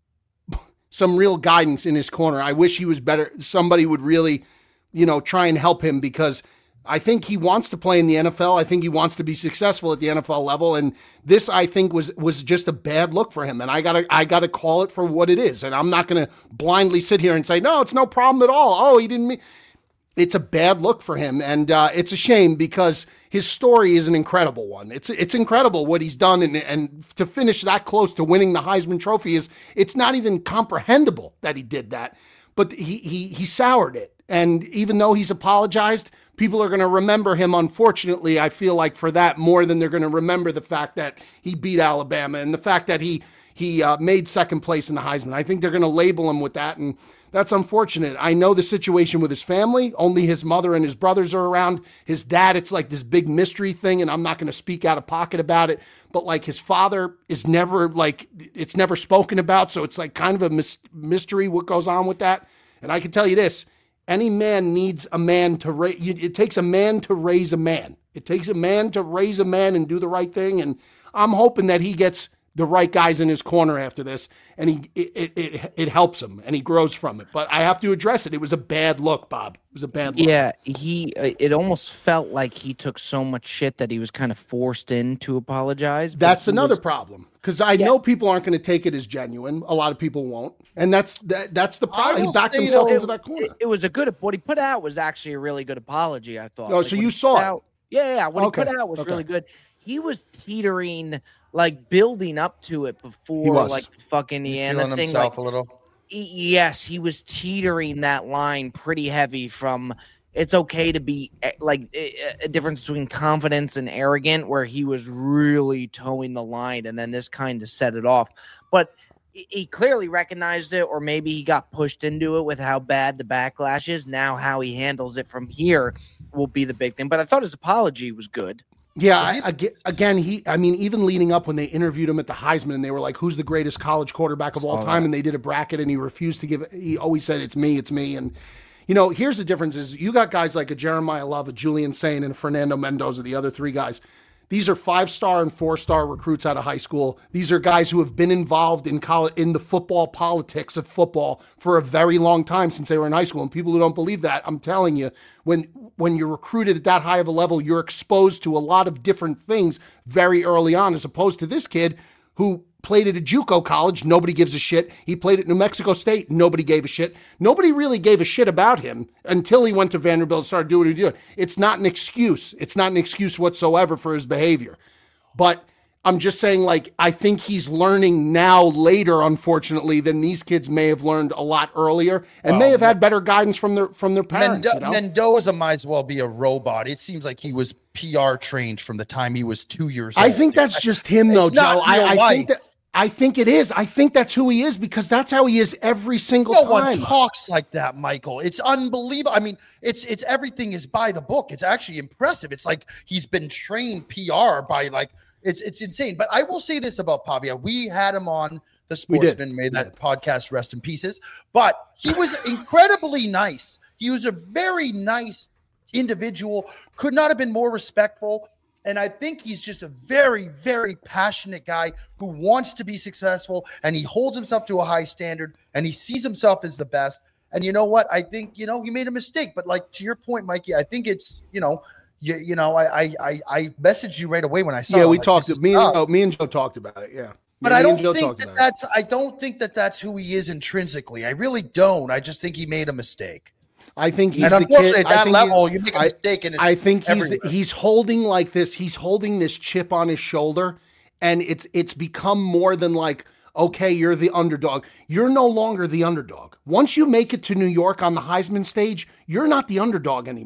some real guidance in his corner. I wish he was better. Somebody would really, you know, try and help him, because I think he wants to play in the N F L. I think he wants to be successful at the N F L level. And this, I think, was was just a bad look for him. And I gotta I gotta call it for what it is. And I'm not going to blindly sit here and say, no, it's no problem at all. Oh, he didn't mean. It's a bad look for him, and uh, it's a shame, because his story is an incredible one. It's it's incredible what he's done, and and to finish that close to winning the Heisman Trophy is, it's not even comprehensible that he did that. But he he he soured it, and even though he's apologized, people are going to remember him, unfortunately, I feel like, for that more than they're going to remember the fact that he beat Alabama and the fact that he he uh, made second place in the Heisman. I think they're going to label him with that, and that's unfortunate. I know the situation with his family. Only his mother and his brothers are around. His dad, it's like this big mystery thing, and I'm not going to speak out of pocket about it. But like, his father is never, like, it's never spoken about. So it's like kind of a mis- mystery what goes on with that. And I can tell you this, any man needs a man to raise. It takes a man to raise a man. It takes a man to raise a man and do the right thing. And I'm hoping that he gets the right guys in his corner after this, and he it, it it helps him, and he grows from it. But I have to address it. It was a bad look, Bob. It was a bad look. Yeah, he. It almost felt like he took so much shit that he was kind of forced in to apologize. That's another was, problem, because I yeah. know people aren't going to take it as genuine. A lot of people won't, and that's that. That's the problem. He backed himself it, into that corner. It, it was a good. What he put out was actually a really good apology, I thought. Oh, like, so you saw it? Out, yeah, yeah. What okay. he put out was okay. really good. He was teetering, like building up to it before, like the fuck Indiana thing. Like, himself a little. He, yes, he was teetering that line pretty heavy. From it's okay to be like a difference between confidence and arrogant, where he was really towing the line, and then this kind of set it off. But he clearly recognized it, or maybe he got pushed into it with how bad the backlash is. Now, how he handles it from here will be the big thing. But I thought his apology was good. Yeah, I, I, again, he. I mean, even leading up when they interviewed him at the Heisman, and they were like, "Who's the greatest college quarterback of all time?" that. And they did a bracket, and he refused to give it. He always said, "It's me, it's me." And you know, here's the difference: is you got guys like a Jeremiah Love, a Julian Sain, and a Fernando Mendoza, the other three guys. These are five-star and four-star recruits out of high school. These are guys who have been involved in college, in the football politics of football for a very long time, since they were in high school. And people who don't believe that, I'm telling you, when when you're recruited at that high of a level, you're exposed to a lot of different things very early on, as opposed to this kid who played at a JUCO college. Nobody gives a shit. He played at New Mexico State. Nobody gave a shit. Nobody really gave a shit about him until he went to Vanderbilt and started doing what he did. It's not an excuse. It's not an excuse whatsoever for his behavior. But I'm just saying, like, I think he's learning now later, unfortunately, than these kids may have learned a lot earlier, and Well, may have had better guidance from their from their parents. Mendo- you know? Mendoza might as well be a robot. It seems like he was P R trained from the time he was two years old. I think that's just him, though, It's not Joe. I, real I life. think that. I think it is. I think that's who he is, because that's how he is every single No time. one talks like that, Michael. It's unbelievable. I mean, it's it's everything is by the book. It's actually impressive. It's like he's been trained P R by like it's it's insane. But I will say this about Pavia. We had him on the Sportsman, made that podcast rest in pieces. But he was incredibly nice. He was a very nice individual. Could not have been more respectful. And I think he's just a very, very passionate guy who wants to be successful, and he holds himself to a high standard, and he sees himself as the best. And you know what? I think, you know, he made a mistake. But like to your point, Mikey, I think it's, you know, you, you know, I, I I I messaged you right away when I saw Yeah, it. we Like, talked. this Me is and, tough. oh, me and Joe talked about it. Yeah. But Me I and don't Joe think talked that about it. that's I don't think that that's who he is intrinsically. I really don't. I just think he made a mistake. I think he's And the unfortunately, kid. at I that think level, he- you make a I- mistake, and it's I think he's everywhere. he's holding like this. He's holding this chip on his shoulder, and it's it's become more than like, okay, you're the underdog. You're no longer the underdog. Once you make it to New York on the Heisman stage, you're not the underdog anymore.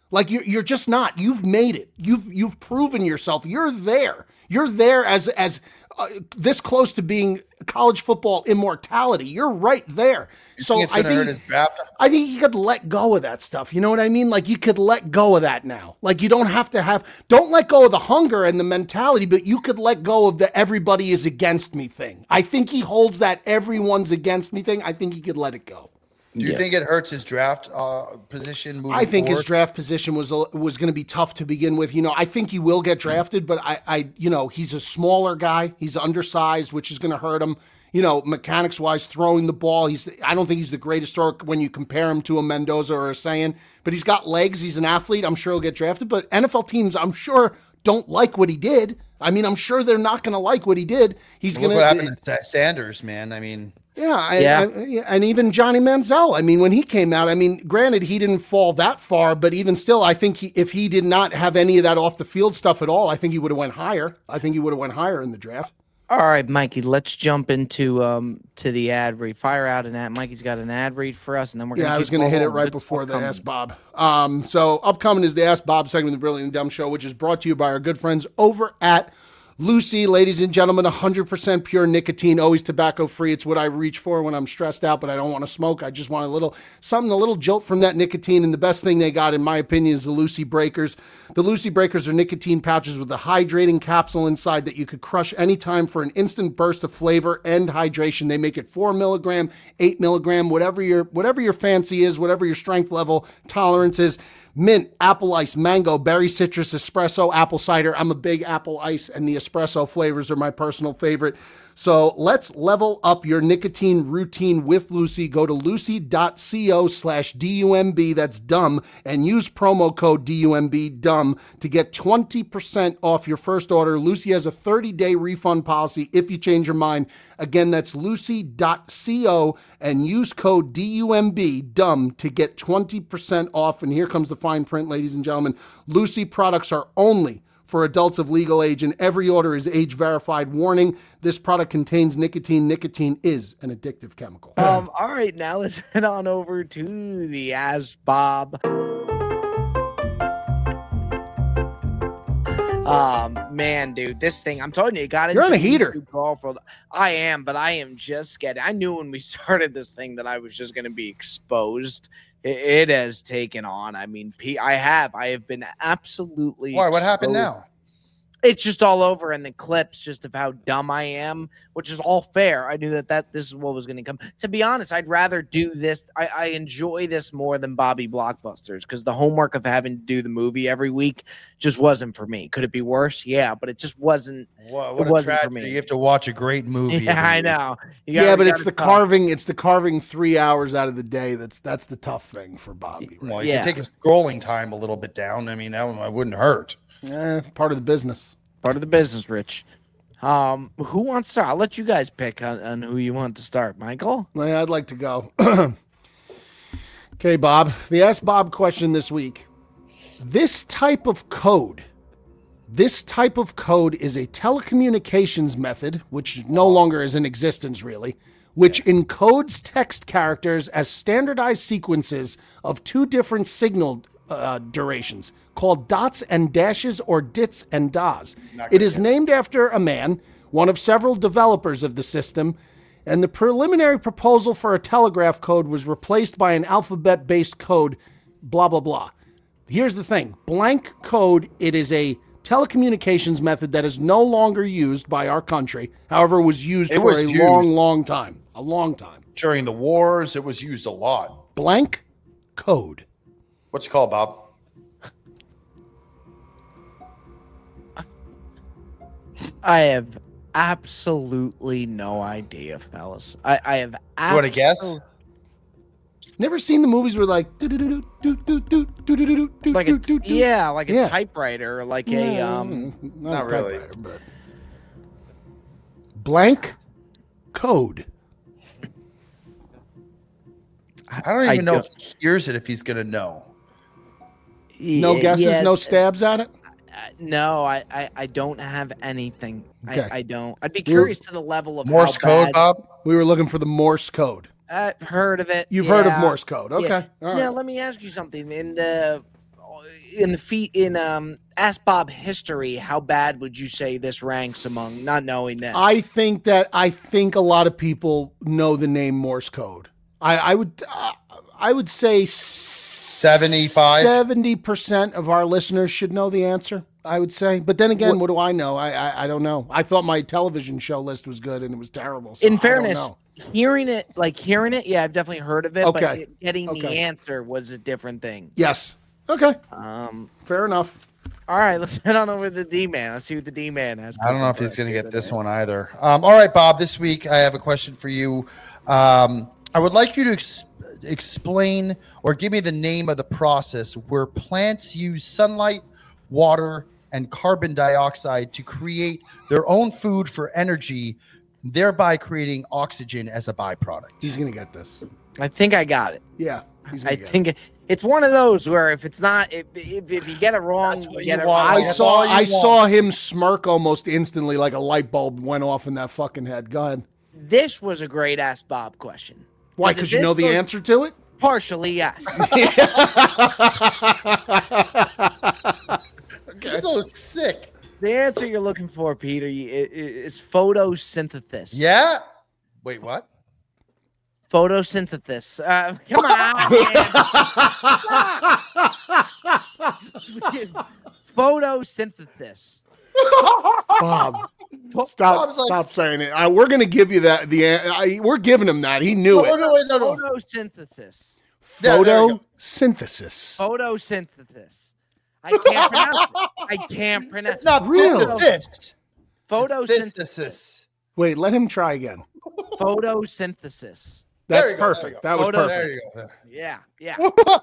Like you're you're just not. You've made it. You've you've proven yourself. You're there. You're there as as uh, this close to being college football immortality. You're right there. You so think it's I gonna hurt think his draft? I think you could let go of that stuff. You know what I mean? Like you could let go of that now. Like you don't have to have. Don't let go of the hunger and the mentality, but you could let go of the everybody is against me thing. I think he holds that everyone's against me thing. I think he could let it go. Do you Yeah. think it hurts his draft uh, position moving I think forward? his draft position was was going to be tough to begin with. You know, I think he will get drafted, but I, I, you know, he's a smaller guy. He's undersized, which is going to hurt him. You know, mechanics wise, throwing the ball. He's. I don't think he's the greatest thrower when you compare him to a Mendoza or a Sayan, but he's got legs. He's an athlete. I'm sure he'll get drafted. But N F L teams, I'm sure, don't like what he did. I mean, I'm sure they're not going to like what he did. He's Look going what to. happened to Sa- Sanders, man. I mean, Yeah, I, Yeah. I, and even Johnny Manziel. I mean, when he came out, I mean, granted, he didn't fall that far, but even still, I think he, if he did not have any of that off the field stuff at all, I think he would have went higher. I think he would have went higher in the draft. All right, Mikey, let's jump into um to the ad read. Fire out an ad. Mikey's got an ad read for us, and then we're gonna Yeah, I was keep going to hit it rolling. right What's before the upcoming? Ask Bob. Um, so upcoming is the Ask Bob segment of the Brilliant and Dumb Show, which is brought to you by our good friends over at Lucy. Ladies and gentlemen, one hundred percent pure nicotine, always tobacco free. It's what I reach for when I'm stressed out, but I don't want to smoke. I just want a little something, a little jolt from that nicotine. And the best thing they got, in my opinion, is the Lucy Breakers. The Lucy Breakers are nicotine pouches with a hydrating capsule inside that you could crush anytime for an instant burst of flavor and hydration. They make it four milligram, eight milligram, whatever your whatever your fancy is, whatever your strength level tolerance is. Mint, apple ice, mango, berry citrus, espresso, apple cider. I'm a big apple ice, and the espresso flavors are my personal favorite. So let's level up your nicotine routine with Lucy. Go to lucy.co slash D-U-M-B, that's dumb, and use promo code D U M B, dumb, to get twenty percent off your first order. Lucy has a thirty-day refund policy if you change your mind. Again, that's lucy.co and use code D U M B, dumb, to get twenty percent off. And here comes the fine print, ladies and gentlemen. Lucy products are only for adults of legal age, and every order is age verified. Warning, this product contains nicotine. Nicotine is an addictive chemical. Um, all right, now let's head on over to the Ask Bob. Um, man, dude, this thing, I'm telling you, it got You're on a into heater. YouTube golf world. I am, but I am just getting, I knew when we started this thing that I was just going to be exposed. It, it has taken on. I mean, P, I have, I have been absolutely. why? What happened exposed. now? It's just all over in the clips, just of how dumb I am, which is all fair. I knew that, that this is what was going to come. To be honest, I'd rather do this. I, I enjoy this more than Bobby Blockbusters, because the homework of having to do the movie every week just wasn't for me. Could it be worse? Yeah, but it just wasn't. What, It what a wasn't for tragedy! me. You have to watch a great movie. Yeah, every I week. know. You Yeah, gotta- but you it's the gotta- carving. It's the carving three hours out of the day. That's that's the tough thing for Bobby. Right? Well, you Yeah. can take his scrolling time a little bit down. I mean, that one wouldn't hurt. Eh, part of the business. Part of the business, Rich. Um, who wants to start? I'll let you guys pick on, on who you want to start. Michael? Yeah, I'd like to go. Okay, Bob. The Ask Bob question this week. This type of code, this type of code is a telecommunications method, which no longer is in existence really, which encodes text characters as standardized sequences of two different signal uh, durations called dots and dashes, or dits and das. It is named after a man, one of several developers of the system, and the preliminary proposal for a telegraph code was replaced by an alphabet-based code, blah, blah, blah. Here's the thing. Blank code, it is a telecommunications method that is no longer used by our country. However, it was used It for was a used. long, long time. A long time. During the wars, it was used a lot. Blank code. What's it called, Bob? I have absolutely no idea, fellas. I, I have You want to guess? absol- Never seen the movies where like do do do do do do do do do do like a, do do. yeah, like a Yeah. typewriter, or like a um. not, not a really. typewriter, but blank code. I don't even I know don't- if he hears it if he's gonna know. No yeah, guesses, yeah, no stabs at it. uh, no, I, I, I don't have anything. Okay. I, I don't. I'd be We're- curious to the level of Morse how code, bad- Bob. We were looking for the Morse code. I've heard of it. You've heard of yeah. Morse code, okay? Yeah. All Now right. let me ask you something. In the in the feet in um Ask Bob history, how bad would you say this ranks among not knowing this? I think that I think a lot of people know the name Morse code. I, I would uh, I would say seventy-five seventy percent of our listeners should know the answer. I would say, but then again, what, what do I know? I, I I don't know. I thought my television show list was good and it was terrible. So in I fairness, don't know. hearing it like hearing it, yeah, I've definitely heard of it. Okay. But it, getting Okay. the answer was a different thing. Yes. Okay. Um. Fair enough. All right, let's head on over to the D man. Let's see what the D man has. I don't know if he's going to get this one either. Um, all right, Bob, this week I have a question for you. Um, I would like you to ex- explain or give me the name of the process where plants use sunlight, water, and carbon dioxide to create their own food for energy, thereby creating oxygen as a byproduct. He's gonna get this. I think I got it. Yeah. He's gonna I get it. think it, it's one of those where if it's not, if if, if you get it wrong, That's you what get you it want. wrong. I That's saw all you I want. saw him smirk almost instantly, like a light bulb went off in that fucking head. Go ahead. This was a great Ask Bob question. Why? Because Because it you know did the go- answer to it. Partially, yes. So sick. The answer you're looking for, Peter, y- i- i- is photosynthesis. Yeah. Wait, what? Photosynthesis. Uh, come on, man. Photosynthesis. Bob, Bob's stop! like- stop saying it. Uh, we're gonna give you that. The an- I, we're giving him that. He knew No, it. no, wait, no, no. Photosynthesis. Yeah, there we go. Photosynthesis. Photosynthesis. I can't pronounce it. I can't pronounce It's not Really? this. photosynthesis. Photosynthesis. Wait, let him try again. Photosynthesis. There That's you go, there perfect. you That was Photo- perfect. There you go. Yeah, yeah.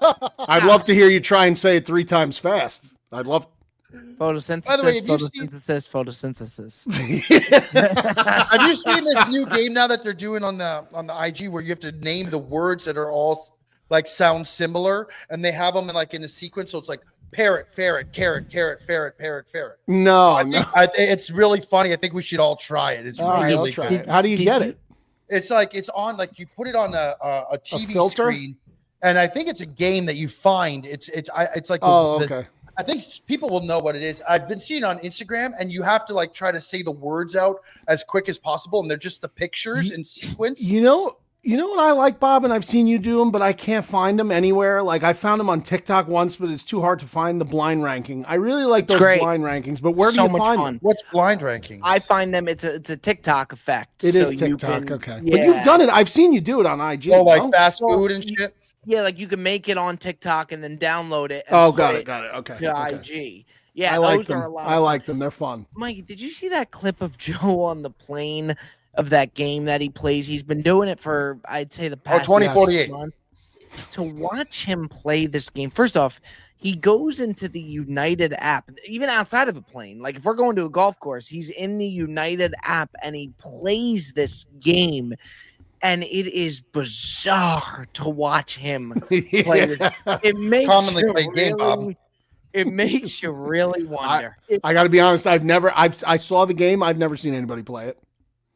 I'd love to hear you try and say it three times fast. I'd love. Photosynthesis. By the way, have you seen- photosynthesis. Photosynthesis. Have you seen this new game now that they're doing on the on the I G where you have to name the words that are all like sound similar, and they have them in like in a sequence, so it's like parrot, ferret, carrot, carrot, ferret, parrot, ferret. No, I no. think, I, it's really funny. I think we should all try it. It's All right, really I'll try good. it. How do you Did get you- it? It's like it's on like you put it on a a, a T V filter? screen, and I think it's a game that you find. It's it's I, it's like the, Oh, the- okay. I think s- people will know what it is. I've been seeing it on Instagram, and you have to like try to say the words out as quick as possible, and they're just the pictures in sequence. You know, you know what I like, Bob, and I've seen you do them, but I can't find them anywhere. Like I found them on TikTok once, but it's too hard to find the blind ranking. I really like It's those great. blind rankings, but where do so you much find fun. them? What's blind rankings? I find them. It's a it's a TikTok effect. It so is you TikTok, can- okay. Yeah. But you've done it. I've seen you do it on I G. oh like no? fast Well, food and you- shit. Yeah, like you can make it on TikTok and then download it. And Oh, put got it, got it. Okay. To okay. I G. Yeah, I like those them. are a lot. I of like them. They're fun. Mike, did you see that clip of Joe on the plane of that game that he plays? He's been doing it for, I'd say, the past twenty six forty-eight. months. To watch him play this game, first off, he goes into the United app, even outside of the plane. Like if we're going to a golf course, he's in the United app and he plays this game. And it is bizarre to watch him play this. It makes Commonly you played game, Bob. really- It makes you really wonder. It- I got to be honest. I've never. I've. I saw the game. I've never seen anybody play it.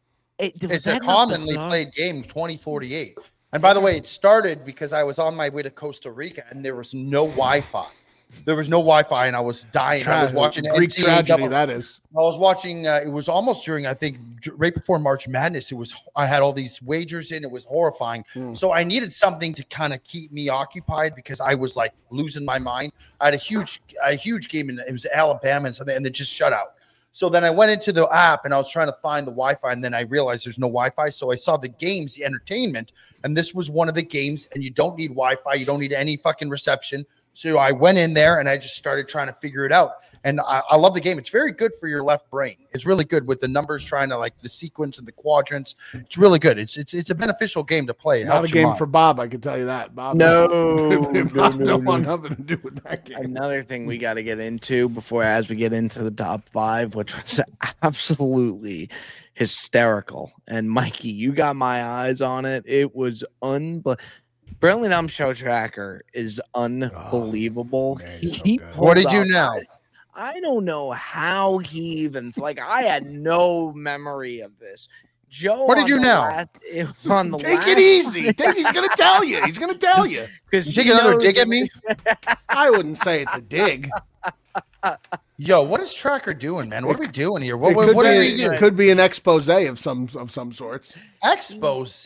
it- was It's a that not commonly bizarre? played game, twenty forty-eight. And by the way, it started because I was on my way to Costa Rica and there was no Wi-Fi. There was no Wi-Fi, and I was dying. I was Tra- watching Greek N C A A tragedy. double- That is. I was watching. Uh, it was almost during, I think, j- right before March Madness. It was. I had all these wagers in. It was horrifying. Mm. So I needed something to kind of keep me occupied because I was like losing my mind. I had a huge, a huge game, and it was Alabama and something, and it just shut out. So then I went into the app and I was trying to find the Wi-Fi, and then I realized there's no Wi-Fi. So I saw the games, the entertainment, and this was one of the games. And you don't need Wi-Fi. You don't need any fucking reception. So I went in there and I just started trying to figure it out. And I, I love the game. It's very good for your left brain. It's really good with the numbers, trying to like the sequence and the quadrants. It's really good. It's it's it's a beneficial game to play. It Not a helps your game mind. for Bob. I can tell you that. Bob. No, Bob no, no, don't want no. nothing to do with that game. Another thing we got to get into before, as we get into the top five, which was absolutely hysterical. And Mikey, you got my eyes on it. It was unbelievable. Brilliant Show Tracker is unbelievable. man, he, he's so he good. What did pulled you off- now? I don't know how he even like. I had no memory of this. Joe. What did on you the know? last- it was on the Take last it easy. Take, he's going to tell you. He's going to tell you. because Take another dig at me. I wouldn't say it's a dig. Yo, what is Tracker doing, man? What are we doing here? What, It what, could, what be, are we it doing? could be an expose of some of some sorts. Expose.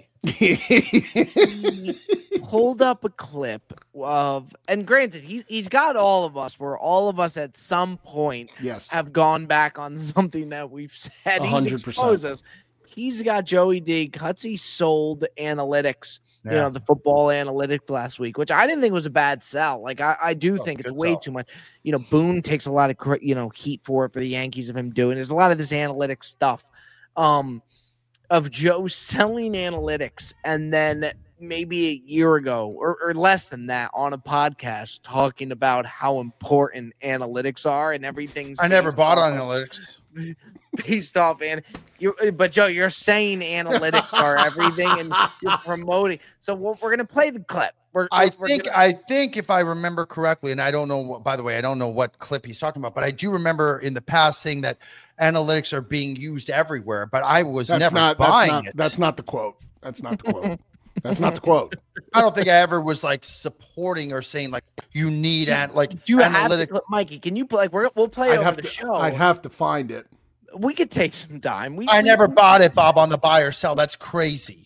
Hold up a clip of, and granted, he's he's got all of us. Where all of us at some point Yes. have gone back on something that we've said. A He's hundred exposed percent. us. He's got Joey D. Cutsy sold analytics. You Yeah. know, the football analytics last week, which I didn't think was a bad sell. Like I, I do Oh, think it's good way sell. too much. You know, Boone takes a lot of cre- you know heat for it for the Yankees of him doing. There's a lot of this analytics stuff, um, of Joe selling analytics, and then maybe a year ago or, or less than that on a podcast talking about how important analytics are and everything's. I never based bought off on of- analytics. based off and you but Joe, you're saying analytics are everything and you're promoting. So we're, we're gonna play the clip. We're, I we're think gonna- I think if I remember correctly, and I don't know. What, by the way, I don't know what clip he's talking about, but I do remember in the past saying that analytics are being used everywhere. But I was That's never not that's buying not it. that's not the quote. That's not the quote. That's not the quote. I don't think I ever was like supporting or saying like you need at like do you have the analytics. clip, Mikey? Can you play? Like we're, we'll play it I'd over have the to show. I'd have to find it. we could take some time. We, I we- never bought it, Bob, on the buy or sell. That's crazy.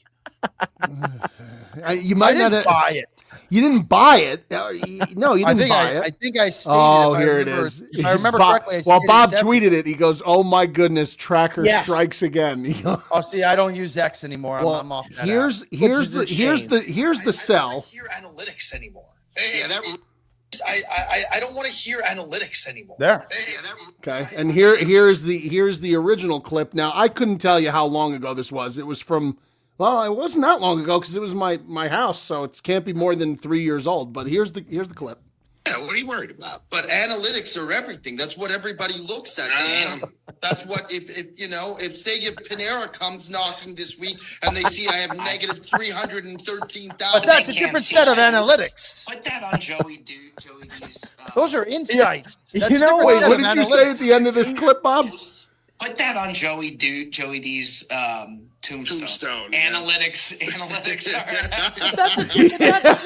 I, you I might didn't not buy it. You didn't buy it. Uh, you- no, you I didn't think buy I, it. I think I stated. Oh, if I here it remember- is. If I remember Bob, correctly. I well, stated Bob it's every- tweeted it. He goes, "Oh my goodness, Tracker Yes. strikes again." Oh, see, I don't use X anymore. I'm, well, I'm off that. here's app. here's is the a here's shame. the here's the I sell. don't hear analytics anymore. Yeah, that. I, I I don't want to hear analytics anymore. There. Yeah, that, Okay, and here here's the here's the original clip. Now I couldn't tell you how long ago this was. It was from well, it wasn't that long ago because it was my my house, so it can't be more than three years old. But here's the here's the clip. Yeah, what are you worried about? But analytics are everything. That's what everybody looks at. Damn. That's what if, if you know if say if Panera comes knocking this week and they see I have negative three hundred and thirteen thousand. But that's a different set of analytics. Put that on Joey, dude. Joey D's. Uh, Those are insights. You That's a know, different Wait, set what of did you say at analytics. the end of this clip, Bob? Put that on Joey, dude. Joey D's um, tombstone. Tombstone, yeah. Analytics. Analytics are. That's a different. That's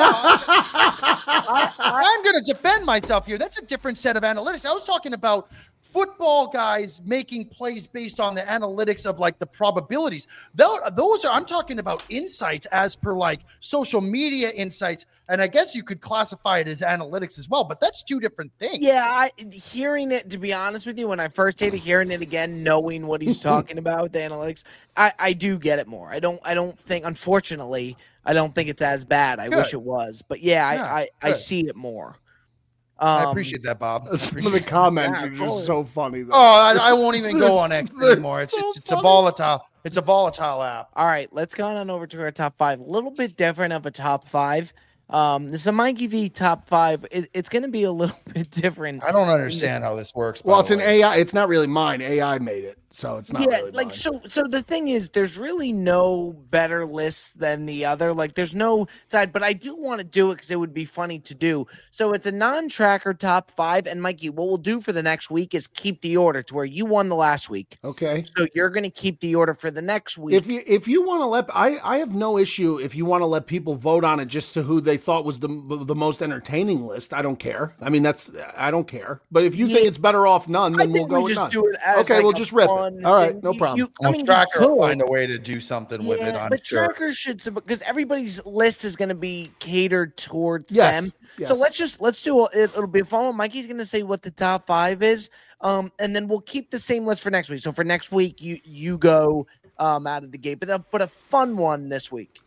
I, I'm going to defend myself here. That's a different set of analytics. I was talking about football guys making plays based on the analytics of like the probabilities. Those, those are I'm talking about insights as per like social media insights, and I guess you could classify it as analytics as well. But that's two different things. Yeah, I, hearing it, to be honest with you, when I first started hearing it again, knowing what he's talking about with the analytics, I, I do get it more. I don't I don't think, unfortunately, I don't think it's as bad. I Good. wish it was. But yeah, Yeah, I, I, I good. see it more. I Um, appreciate that, Bob. I Some of appreciate the it. comments Yeah, are just totally. so funny. Though. Oh, I, I won't even go on X They're anymore. It's so it's, it's a funny. volatile. It's a volatile app. All right, let's go on over to our top five. A little bit different of a top five. Um, this is a Mikey V top five. It, it's going to be a little bit different. I don't understand how this works. by Well, the it's an way. A I. It's not really mine. A I made it, so it's not yeah, really like mine. so. So the thing is, there's really no better list than the other. Like, there's no side, but I do want to do it because it would be funny to do. So it's a non-tracker top five. And Mikey, what we'll do for the next week is keep the order to where you won the last week. Okay. So you're going to keep the order for the next week. If you if you want to let I I have no issue if you want to let people vote on it just to who they thought was the the most entertaining list. I don't care. I mean that's I don't care. But if you think Yeah. it's better off none, I then we'll think go we with just none. do it as Okay, like we'll a just rip it. fun All right, thing. no You- problem. you- I Well, mean, you Tracker will could. find a way to do something with it. Yeah, I'm but sure. trackers should because everybody's list is going to be catered towards Yes, them. yes. So let's just let's do a, it, it'll be a fun one. Mikey's going to say what the top five is, um, and then we'll keep the same list for next week. So for next week, you you go um out of the gate, but a, but a fun one this week.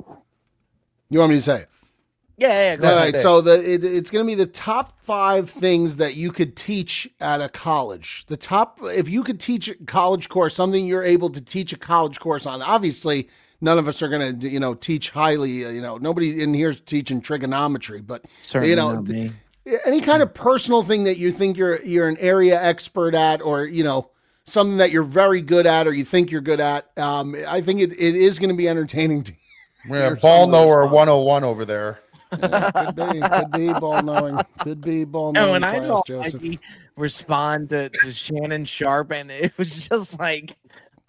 You want me to say it? Yeah, yeah. yeah, go All ahead. right, so the it, it's going to be the top five things that you could teach at a college. The top, if you could teach a college course, something you're able to teach a college course on. Obviously, none of us are going to, you know, teach highly. uh, You know, nobody in here is teaching trigonometry, but Certainly you know, not me. any kind of personal thing that you think you're you're an area expert at, or you know, something that you're very good at, or you think you're good at. Um, I think it, it is going to be entertaining to. We're hear a ball some of the knower responses. one oh one over there. Could be, could be ball knowing, could be ball And knowing. when I class, saw Joseph. Mikey respond to, to Shannon Sharp, and it was just like,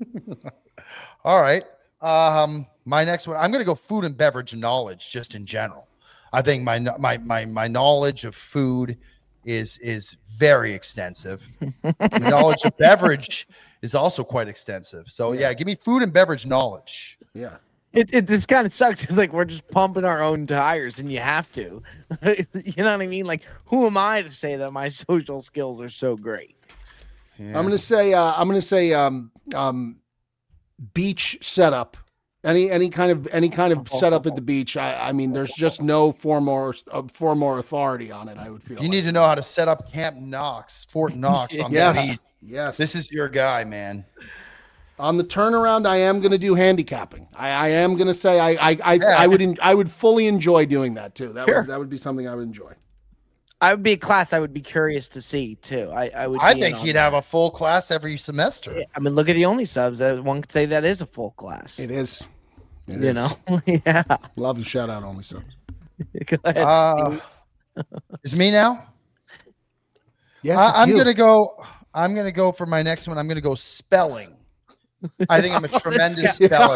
All right. Um, my next one, I'm going to go food and beverage knowledge just in general. I think my my my my knowledge of food is is very extensive. The knowledge of beverage is also quite extensive. So yeah, give me food and beverage knowledge. Yeah. It, it this kind of sucks. It's like we're just pumping our own tires, and you have to. You know what I mean? Like, who am I to say that my social skills are so great? Yeah. I'm gonna say. Uh, I'm gonna say. Um, um, beach setup. Any any kind of any kind of setup at the beach. I, I mean, there's just no form or uh, form or authority on it. I would feel. You like. need to know how to set up Camp Knox, Fort Knox on yes. the beach. Yes, this is your guy, man. On the turnaround, I am going to do handicapping. I, I am going to say I I I, yeah. I would en- I would fully enjoy doing that too. That Sure. would that would be something I would enjoy. I would be a class I would be curious to see too. I, I would. I be think in he'd on have a full class every semester. that. I mean, look at the only subs. That one could say that is a full class. It is. It you is. know. Yeah. Love and shout out only subs. Go ahead. Uh, it's me now. Yes, I, it's I'm you. gonna go. I'm gonna go for my next one. I'm gonna go spelling. I think I'm a tremendous speller.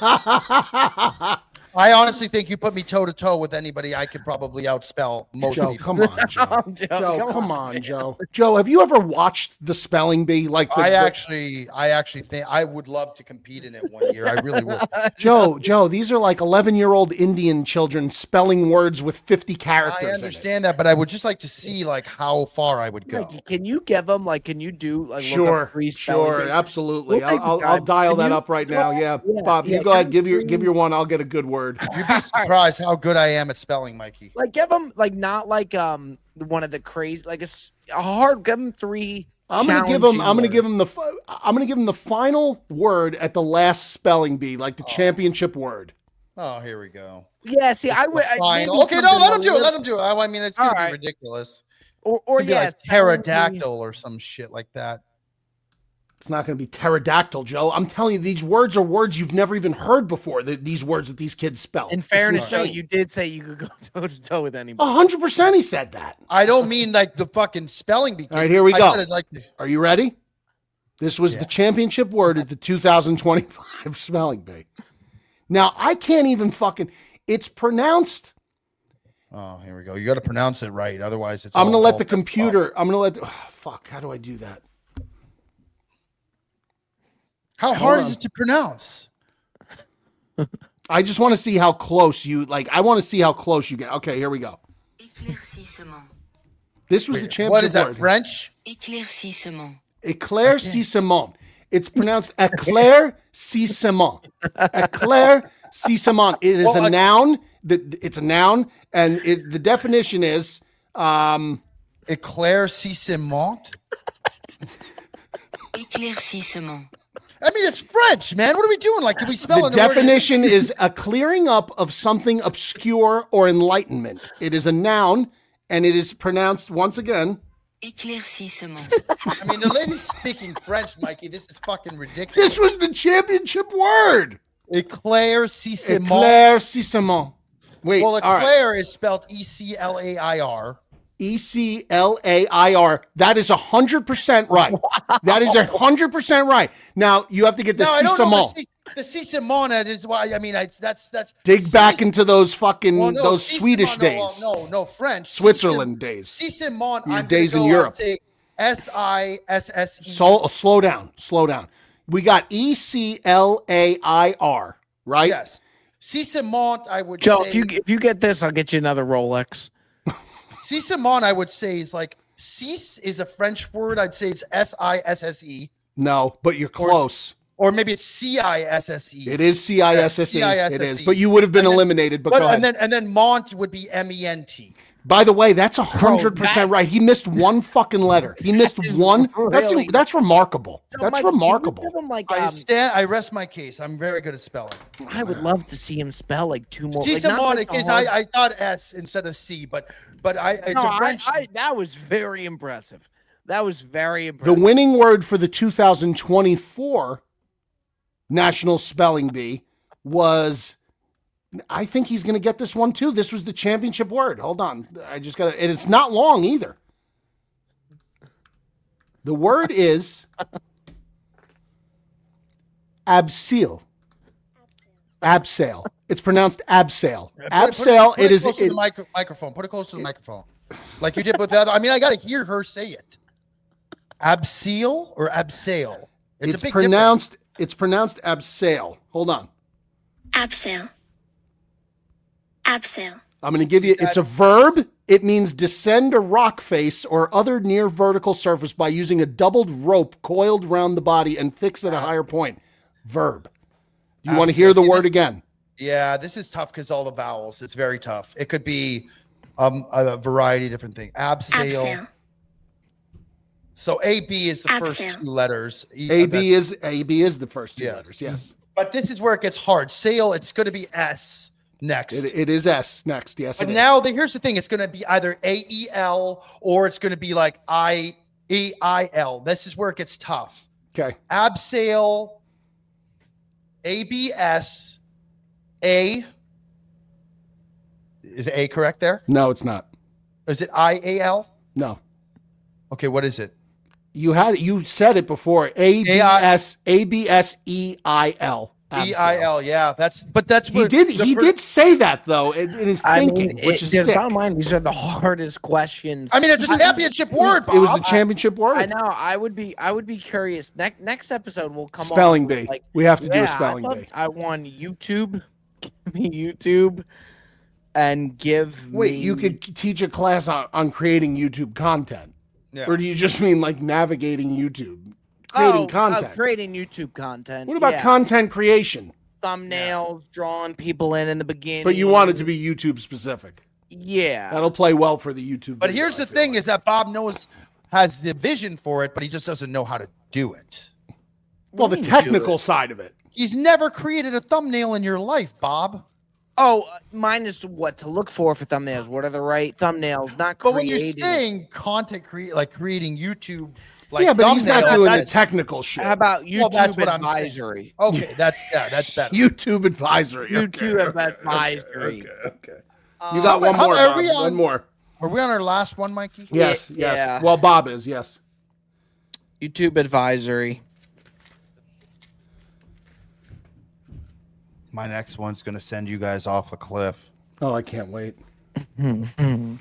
I honestly think you put me toe to toe with anybody, I could probably outspell most Joe, people. come on, Joe. Oh, Joe, Joe, come come on, on, Joe. Joe, have you ever watched the spelling bee? Like the, I the- actually, I actually think I would love to compete in it one year. I really would. Joe, Joe, these are like eleven-year-old Indian children spelling words with fifty characters. I in it. understand that, but I would just like to see like how far I would go. Like, can you give them like? Can you do like? look Sure, up free spelling sure, bees? absolutely. We'll take I'll, the I'll, I'll time. dial Can that you- up right now. Yeah, Yeah, Bob, yeah, you go ahead. come Give your through. give your one. I'll get a good word. You'd be surprised how good I am at spelling, Mikey. Like, give them like not like um one of the crazy like a, s- a hard. Give them three. I'm gonna give him. challenging I'm gonna words. give him the. fi- I'm gonna give him the final word at the last spelling bee, like the championship word. Oh, here we go. Yeah, see, I would. I- Fine. maybe Okay, no, something let a him do it. little- Let him do it. I I mean, it's gonna All be right. ridiculous. Or, or It'd be yeah, like challenging- pterodactyl or some shit like that. It's not going to be pterodactyl, Joe. I'm telling you, these words are words you've never even heard before. The, these words that these kids spell. In It's fairness, Joe, insane. you did say you could go toe to toe with A anybody. hundred percent, he said that. I don't mean like the fucking spelling bee. All right, here we I go. said I'd like to- Are you ready? This was Yeah. the championship word at the two thousand twenty-five spelling bee. Now I can't even fucking. It's pronounced. Oh, here we go. You got to pronounce it right, otherwise it's. I'm all- gonna let all the messed computer. up. I'm gonna let. The, oh, fuck. How do I do that? How Hold hard on. is it to pronounce? I just want to see how close you like. I want to see how close you get. Okay, here we go. Éclaircissement. This was the championship What is that? word. French? Éclaircissement. Éclaircissement. It's pronounced éclaircissement. Éclaircissement. It is Well, a I- noun. The- It's a noun, and it, the definition is um, Éclaircissement. Éclaircissement. I mean, it's French, man. What are we doing? Like, can we spell the it? in a word? definition is a clearing up of something obscure or enlightenment. It is a noun, and it is pronounced once again. Éclaircissement. I mean, the lady's speaking French, Mikey. This is fucking ridiculous. This was the championship word. Éclaircissement. Éclaircissement. Wait, Well, all right. eclair is spelled E C L A I R. E C L A I R. That is one hundred percent right. That is one hundred percent right. Now, you have to get the No, I don't know. Cissement. The, C- the Cissement is why. I mean, I, that's that's. Dig back Cis- into those fucking, well, no, those Cissement, Swedish no, days. well, No, no, French. Switzerland days. Cissement. Your I'm days in gonna go, Europe. I'd say S I S S E. So, slow down. Slow down. We got E C L A I R, right? Yes. Cissement, I would Joe, say. if you if you get this, I'll get you another Rolex. Cissement, I would say, is like cis is a French word. I'd say it's S I S S E, No, but you're close. or maybe it's C I S S E. It is C I S S E. Yeah, It C I S S E. is. But you would have been And then- eliminated. But, But go ahead. and then and then Mont would be M E N T. By the way, that's one hundred that- percent right. He missed one fucking letter. He missed is one. That's really- that's remarkable. So, That's Mike, can you remarkable. give him, like, I um, stand. I rest my case. I'm very good at spelling. I would love to see him spell like two more. like, Cissement not like a is hard- I, I thought S instead of C, but but I it's No, a I- French. I- that was very impressive. That was very The impressive. winning word for the two thousand twenty-four National Spelling Bee was, I think he's going to get this one too. This was the championship word. Hold on. I just got to, and it's not long either. The word is Abseil. Abseil. It's pronounced abseil. Put it- Abseil. Put it, put It is. close to It, the micro- microphone. Put it close to the microphone, like you did with the other. I mean, I got to hear her say it. Abseil or abseil? It's, it's a big pronounced. It's pronounced abseil. Hold on. Abseil. Abseil. I'm going to give you. It's a verb. It means descend a rock face or other near vertical surface by using a doubled rope coiled round the body and fixed at a higher point. Verb. Do you want to hear the See, word this- again? Yeah, this is tough because all the vowels. It's very tough. It could be um, a variety of different things. Abseil. Abseil. So A B is the first Abseil. two letters. E- A B is A B is the first two Yes. letters. Yes. But this is where it gets hard. Sail. It's going to be S next. It, it is S next. Yes. But it is. now the, here's the thing: it's going to be either A E L or it's going to be like I E I L. This is where it gets tough. Okay. Abseil, A B S, A. Is A correct there? No, it's not. Is it I A L? No. Okay, what is it? You had you said it before. A B S A B S E I L. E I L. Yeah, that's but that's He what did. the He fir- did say that though in, in his I thinking, mean, which it, is dude, sick. bottom line, these are the hardest questions. I mean, it's a championship word. Bob. It was the championship word. I know. I would be. I would be curious. Next next episode will come. Spelling off with, bee. Like, We have to do a yeah, spelling I bee. thought I won YouTube. Give me YouTube, and give. Wait, me, you could teach a class on, on creating YouTube content, Yeah. or do you just mean like navigating YouTube, creating oh, content? Uh, creating YouTube content. what about yeah. content creation? thumbnails, drawing people in in the beginning? But you want it to be YouTube specific. Yeah. That'll play well for the YouTube. But video, here's I the feel thing: like. is that Bob knows has the vision for it, but he just doesn't know how to do it. well, the do you technical it? side of it. He's never created a thumbnail in your life, Bob. Oh, uh, mine is what to look for for thumbnails. What are the right thumbnails? Not But when you're creating. saying content create, like creating YouTube, like yeah, but he's not thumbnails, doing the that's- technical shit. How about YouTube Well, that's what I'm saying. advisory? Okay, that's yeah, that's better. YouTube advisory. YouTube okay, advisory. Okay, okay. You got Uh, one how- more. are Bob, we on- One more. Are we on our last one, Mikey? Yes, Yeah, yes. yeah. Well, Bob is yes. YouTube advisory. My next one's gonna send you guys off a cliff. Oh, I can't wait. Hmm.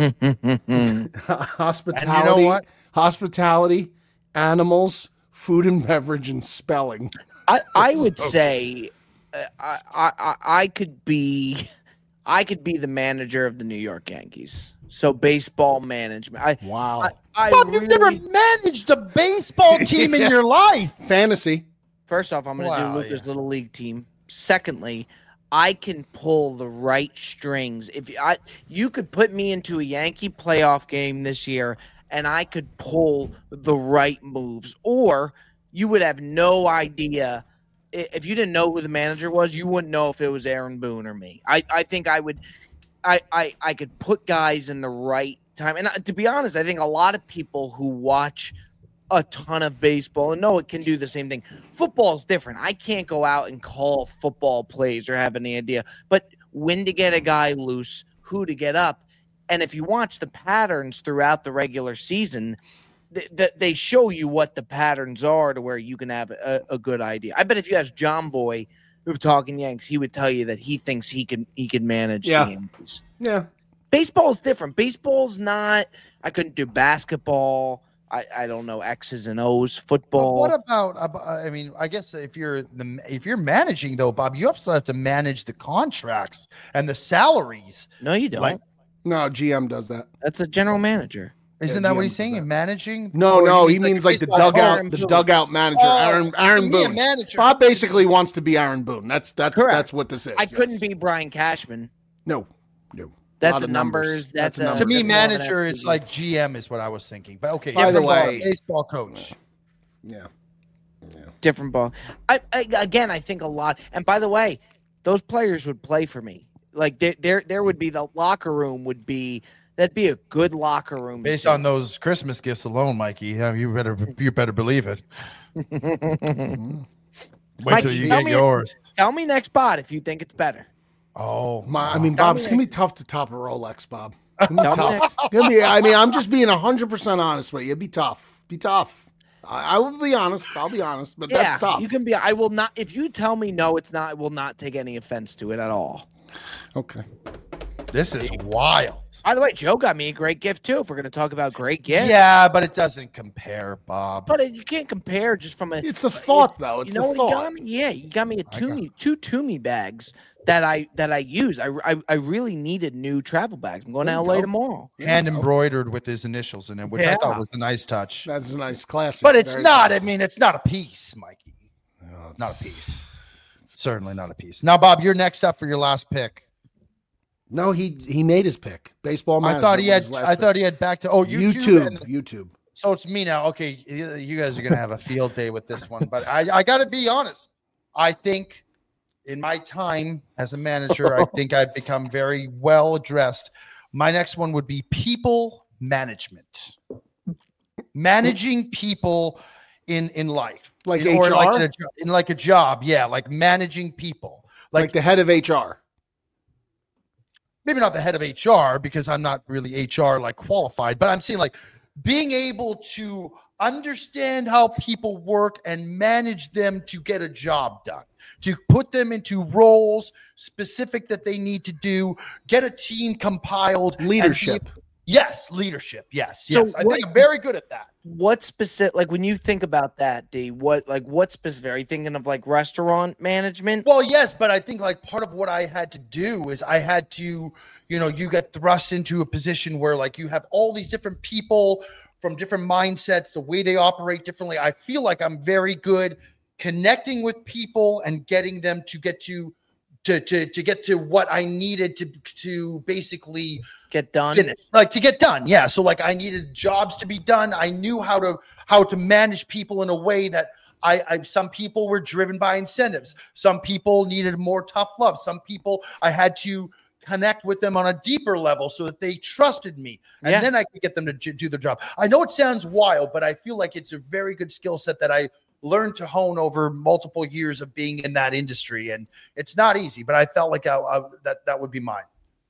Hospitality. what? Hospitality, animals, food and beverage, and spelling. I, I would say uh, I, I I- I could be I could be the manager of the New York Yankees. So baseball management. I Wow. I, I Bob, really, you've never managed a baseball team in your life. Fantasy. First off, I'm going to Wow, do Luca's yeah. little league team. Secondly, I can pull the right strings. If I you could put me into a Yankee playoff game this year and I could pull the right moves, or you would have no idea I- if you didn't know who the manager was, you wouldn't know if it was Aaron Boone or me. I, I think I would I, I I could put guys in the right time. And uh, to be honest, I think a lot of people who watch a ton of baseball and know it can do the same thing. Football is different. I can't go out and call football plays or have any idea, but when to get a guy loose, who to get up. And if you watch the patterns throughout the regular season, th- th- they show you what the patterns are to where you can have a, a good idea. I bet if you ask John Boy, who's talking Yanks, he would tell you that he thinks he can he can manage Yeah. the Yankees. Yeah. Baseball is different. Baseball's not. I couldn't do basketball. I, I don't know X's and O's. But Football. what about? ab- I mean, I guess if you're the if you're managing though, Bob, you also have to manage the contracts and the salaries. no, you don't. Like- No, G M does that. That's a general manager. Isn't Yeah, that what G M he's does saying? that. Managing? No, Or no, he he means means like the baseball dugout, Aaron the Boone. dugout manager, Oh, Aaron Aaron to me, a Boone. manager. Bob basically wants to be Aaron Boone. That's that's Correct. that's what this is. I yes. couldn't be Brian Cashman. No, no. That's Lot a of numbers. That's a- To me, That's more of an manager F is P. like G M is what I was thinking. But okay, By the different ball- way- baseball coach. Yeah. Different ball. I, I again, I think a lot. And by the way, those players would play for me. Like there, there, there would be the locker room would be that'd be a good locker room. Based to- on those Christmas gifts alone, Mikey, yeah, you better you better believe it. Wait Mikey, till you tell get me- yours. Tell me next spot if you think it's better. Oh, My, I mean, Tell Bob, me it's gonna be tough to top a Rolex, Bob. It's gonna be Tell me tough. It's gonna be- I mean, I'm just being hundred percent honest with you. It'd be tough. Be tough. I, I will be honest. I'll be honest, but Yeah, that's tough. you can be. I will not. If you tell me no, it's not. I will not take any offense to it at all. Okay. This is wild. By the way, Joe got me a great gift too. If we're going to talk about great gifts, Yeah, but it doesn't compare, Bob. but it, you can't compare just from a. It's the thought, though. It's you know the what thought. he got me? Yeah, you got me a I Toomey, two Toomey bags that I that I use. I, I I really needed new travel bags. I'm going to There you L A go. tomorrow. Hand embroidered with his initials in it, which I Yeah. thought was a nice touch. That's a nice classic. But it's Very not. classic. I mean, it's not a piece, Mikey. Not a piece. Certainly not a piece. Now, Bob, you're next up for your last pick. No, he he made his pick. Baseball. I thought he had. management was his last I pick. thought he had back to. Oh, YouTube. YouTube. and- YouTube. So it's me now. Okay, you you guys are gonna have a field day with this one, but I, I got to be honest. I think in my time as a manager, I think I've become very well addressed. My next one would be people management, managing people in in life, Like in, or H R? like in, a, jo- in like a job. Yeah, like managing people, Like, like, the head of H R. maybe not the head of H R because I'm not really H R like qualified, but I'm saying like being able to understand how people work and manage them to get a job done, to put them into roles specific that they need to do, get a team compiled. and be- Leadership. Yes, leadership. Yes, So yes. I what- think I'm very good at that. What specific? Like when you think about that, D, what like what specific? Are you thinking of like restaurant management? Well, yes, but I think like part of what I had to do is I had to, you know, you get thrust into a position where like you have all these different people from different mindsets, the way they operate differently. I feel like I'm very good connecting with people and getting them to get to to to, to get to what I needed to to basically Get done. finish, like to get done. Yeah. So like I needed jobs to be done. I knew how to how to manage people in a way that I, I some people were driven by incentives. Some people needed more tough love. Some people I had to connect with them on a deeper level so that they trusted me, and Yeah. then I could get them to j- do their job. I know it sounds wild, but I feel like it's a very good skill set that I learned to hone over multiple years of being in that industry, and it's not easy. But I felt like I, I, that that would be mine.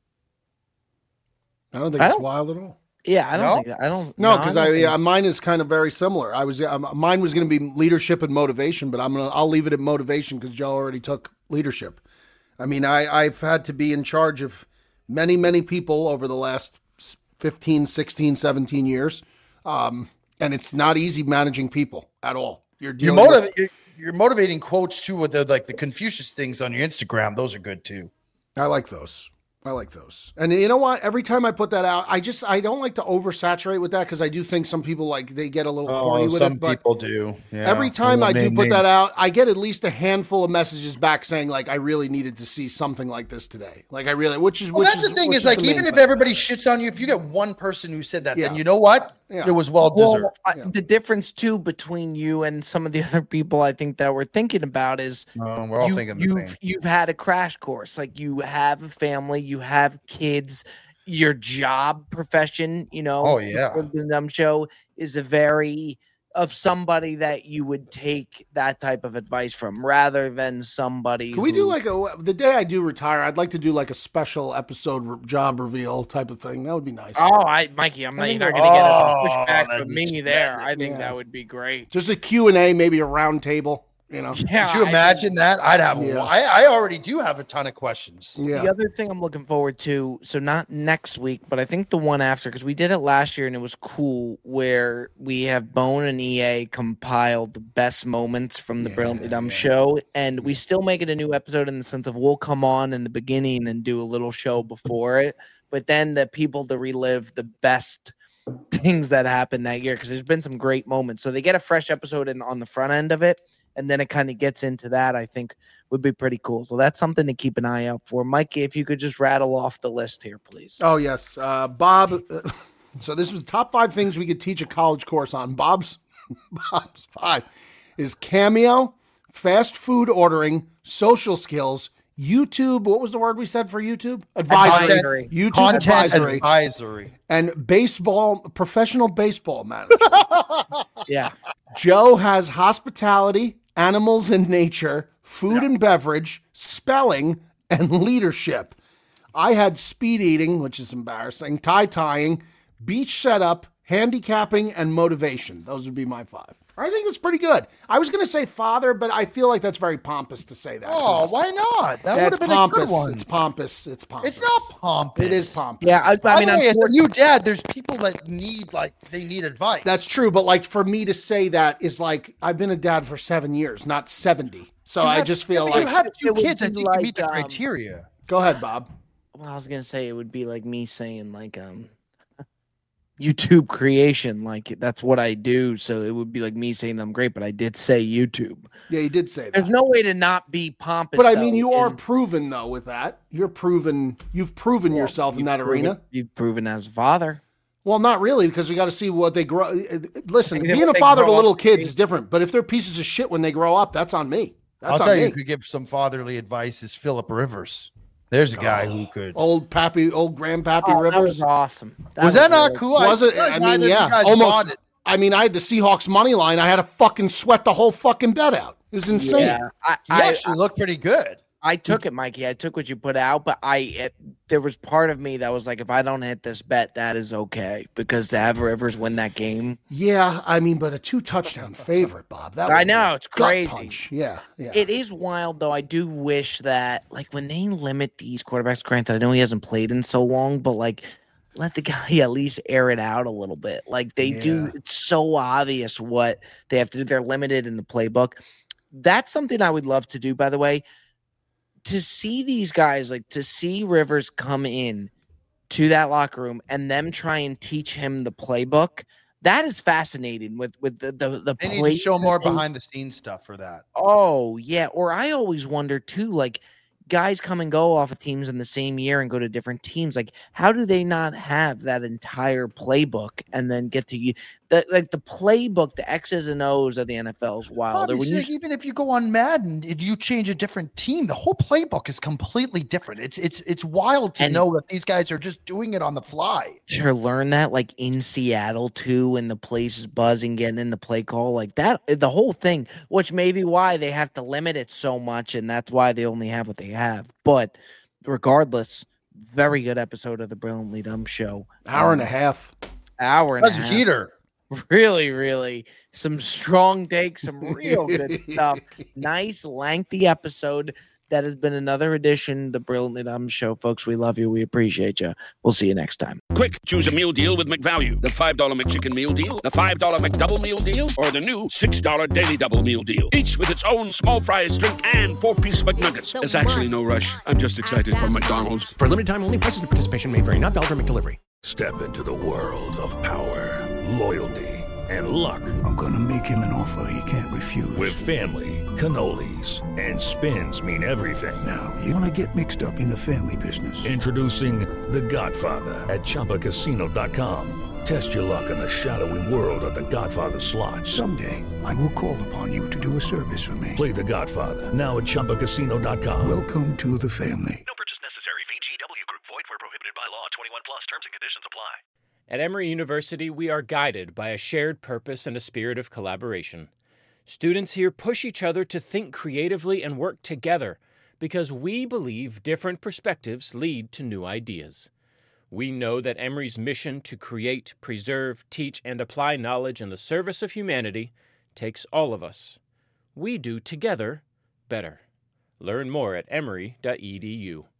I don't think I it's don't- wild at all. Yeah, I don't No? think that. I don't. No, because don't I, think- yeah, mine is kind of very similar. I was um, mine was going to be leadership and motivation, but I'm gonna I'll leave it at motivation because Joe already took leadership. I mean, I I've had to be in charge of many many people over the last fifteen, sixteen, seventeen years, um, and it's not easy managing people at all. You're You're, dealing with- motiv- you're, you're motivating quotes too with the like the Confucius things on your Instagram. Those are good too. I like those. I like those. And you know what? Every time I put that out, I just I don't like to oversaturate with that because I do think some people like they get a little corny with it. But do. Yeah. every time I do name put names. that out, I get at least a handful of messages back saying like I really needed to see something like this today. Like I really, which is Well, which that's is, the thing which is like the even main if thing. everybody shits on you, if you get one person who said that, then Yeah. you know what? Yeah. It was well deserved. Well, I- Yeah. the difference too between you and some of the other people I think that we're thinking about is No, we're all you, thinking the you've same. you've had a crash course. Like you have a family, you have kids, your job profession. You know, Oh, yeah. the Dumb Show is a very of somebody that you would take that type of advice from rather than somebody. Can we do who- like a the day I do retire? I'd like to do like a special episode re- job reveal type of thing. That would be nice. Oh, I, Mikey, I'm I not, think you're not that- going to get us Oh, a pushback that'd from be me there. I think Yeah. that would be great. Just a Q and A, maybe a round table. You know. Yeah, Could you I imagine that? I'd have. Yeah. I, I already do have a ton of questions. Yeah. The other thing I'm looking forward to, so not next week, but I think the one after, because we did it last year and it was cool, where we have Bone and E A compiled the best moments from the Yeah, Brilliantly Dumb yeah. show, and we still make it a new episode in the sense of we'll come on in the beginning and do a little show before it, but then the people to relive the best things that happened that year because there's been some great moments. So they get a fresh episode in on the front end of it, and then it kind of gets into that. I think would be pretty cool. So that's something to keep an eye out for. Mikey, if you could just rattle off the list here, please. Oh yes, uh, Bob. Uh, so this was the top five things we could teach a college course on. Bob's Bob's five is Cameo, fast food ordering, social skills, YouTube. What was the word we said for YouTube? Advisory. Advisory. YouTube Content advisory, advisory. and baseball, professional baseball management. Yeah. Joe has hospitality, animals and nature, food and beverage, spelling, and leadership. I had speed eating, which is embarrassing, tie tying, beach setup, handicapping, and motivation. Those would be my five. I think it's pretty good. I was going to say father, but I feel like that's very pompous to say that. Oh, why not? That would That's have been pompous. a good one. It's pompous. It's pompous. It's not pompous. It is pompous. Yeah, I, I By mean, the way, as a unfortunately- new dad, there's people that need like they need advice. That's true, but like for me to say that is like I've been a dad for seven years, not seventy. So You I have- just feel yeah, but like you have two it would kids. I be think like, you meet the um, criteria. Go ahead, Bob. well, I was gonna say it would be like me saying like um YouTube creation, like that's what I do. So it would be like me saying I'm great, but I did say YouTube. Yeah, you did say that. There's no way to not be pompous. But I though, mean, you are and- proven though with that. You're proven. You've proven well, yourself in you've that proven- arena. You've proven as a father. Well, not really, because we got to see what they grow. Listen, And then being when a they father to grow little up, kids they- is different. But if they're pieces of shit when they grow up, that's on me. That's I'll on tell you, me. who could give some fatherly advice is Philip Rivers. There's a guy who could. Old Pappy, old Grandpappy Oh, that Rivers. was awesome. was that not really- cool? Was it? surprised I mean, neither of yeah, you guys almost. bought it. I mean, I had the Seahawks money line. I had to fucking sweat the whole fucking bet out. It was insane. Yeah, I, He I, actually looked pretty good. I took it, Mikey. I took what you put out, but I it, there was part of me that was like, if I don't hit this bet, that is okay, because to have Rivers win that game, Yeah, I mean, but a two touchdown favorite, Bob. That I would be know, a it's gut crazy. punch. Yeah, yeah. it is wild though. I do wish that like when they limit these quarterbacks, granted, I know he hasn't played in so long, but like let the guy at least air it out a little bit. Like they do, Yeah. it's so obvious what they have to do. They're limited in the playbook. That's something I would love to do, by the way. To see these guys, like to see Rivers come in to that locker room and them try and teach him the playbook, that is fascinating with with the the, the They need to plays show that more they- behind the scenes stuff for that. Oh, yeah. Or I always wonder too, like guys come and go off of teams in the same year and go to different teams. Like, how do they not have that entire playbook and then get to you that like the playbook, the X's and O's of the N F L is wild. Or when Obviously, you even if you go on Madden, if you change a different team, the whole playbook is completely different. It's it's it's wild to And- know that these guys are just doing it on the fly. to learn that like in Seattle too, when the place is buzzing, getting in the play call like that, the whole thing, which may be why they have to limit it so much, and that's why they only have what they have. But regardless, very good episode of the Brilliantly Dumb Show. Hour and a Um, half. Hour and That's a a half. heater. Really, really some strong takes, some real good stuff. Nice, lengthy episode. That has been another edition of the Brilliantly Dumb Show, folks. We love you. We appreciate you. We'll see you next time. Quick, choose a meal deal with McValue. The five dollar McChicken meal deal, the five dollar McDouble meal deal, or the new six dollar Daily Double meal deal. Each with its own small fries, drink, and four-piece McNuggets. There's actually no rush. I'm just excited for McDonald's. For limited time only, prices and participation may vary. Not valid for McDelivery. Step into the world of power, loyalty, and luck. I'm gonna make him an offer he can't refuse. With family, cannolis, and spins mean everything. Now, you wanna get mixed up in the family business. Introducing The Godfather at Chumba Casino dot com. Test your luck in the shadowy world of The Godfather slot. Someday, I will call upon you to do a service for me. Play The Godfather now at Chumba Casino dot com. Welcome to the family. No purchase necessary. V G W Group. Void where prohibited by law. twenty-one plus. Terms and conditions apply. At Emory University, we are guided by a shared purpose and a spirit of collaboration. Students here push each other to think creatively and work together because we believe different perspectives lead to new ideas. We know that Emory's mission to create, preserve, teach, and apply knowledge in the service of humanity takes all of us. We do together better. Learn more at emory dot e d u.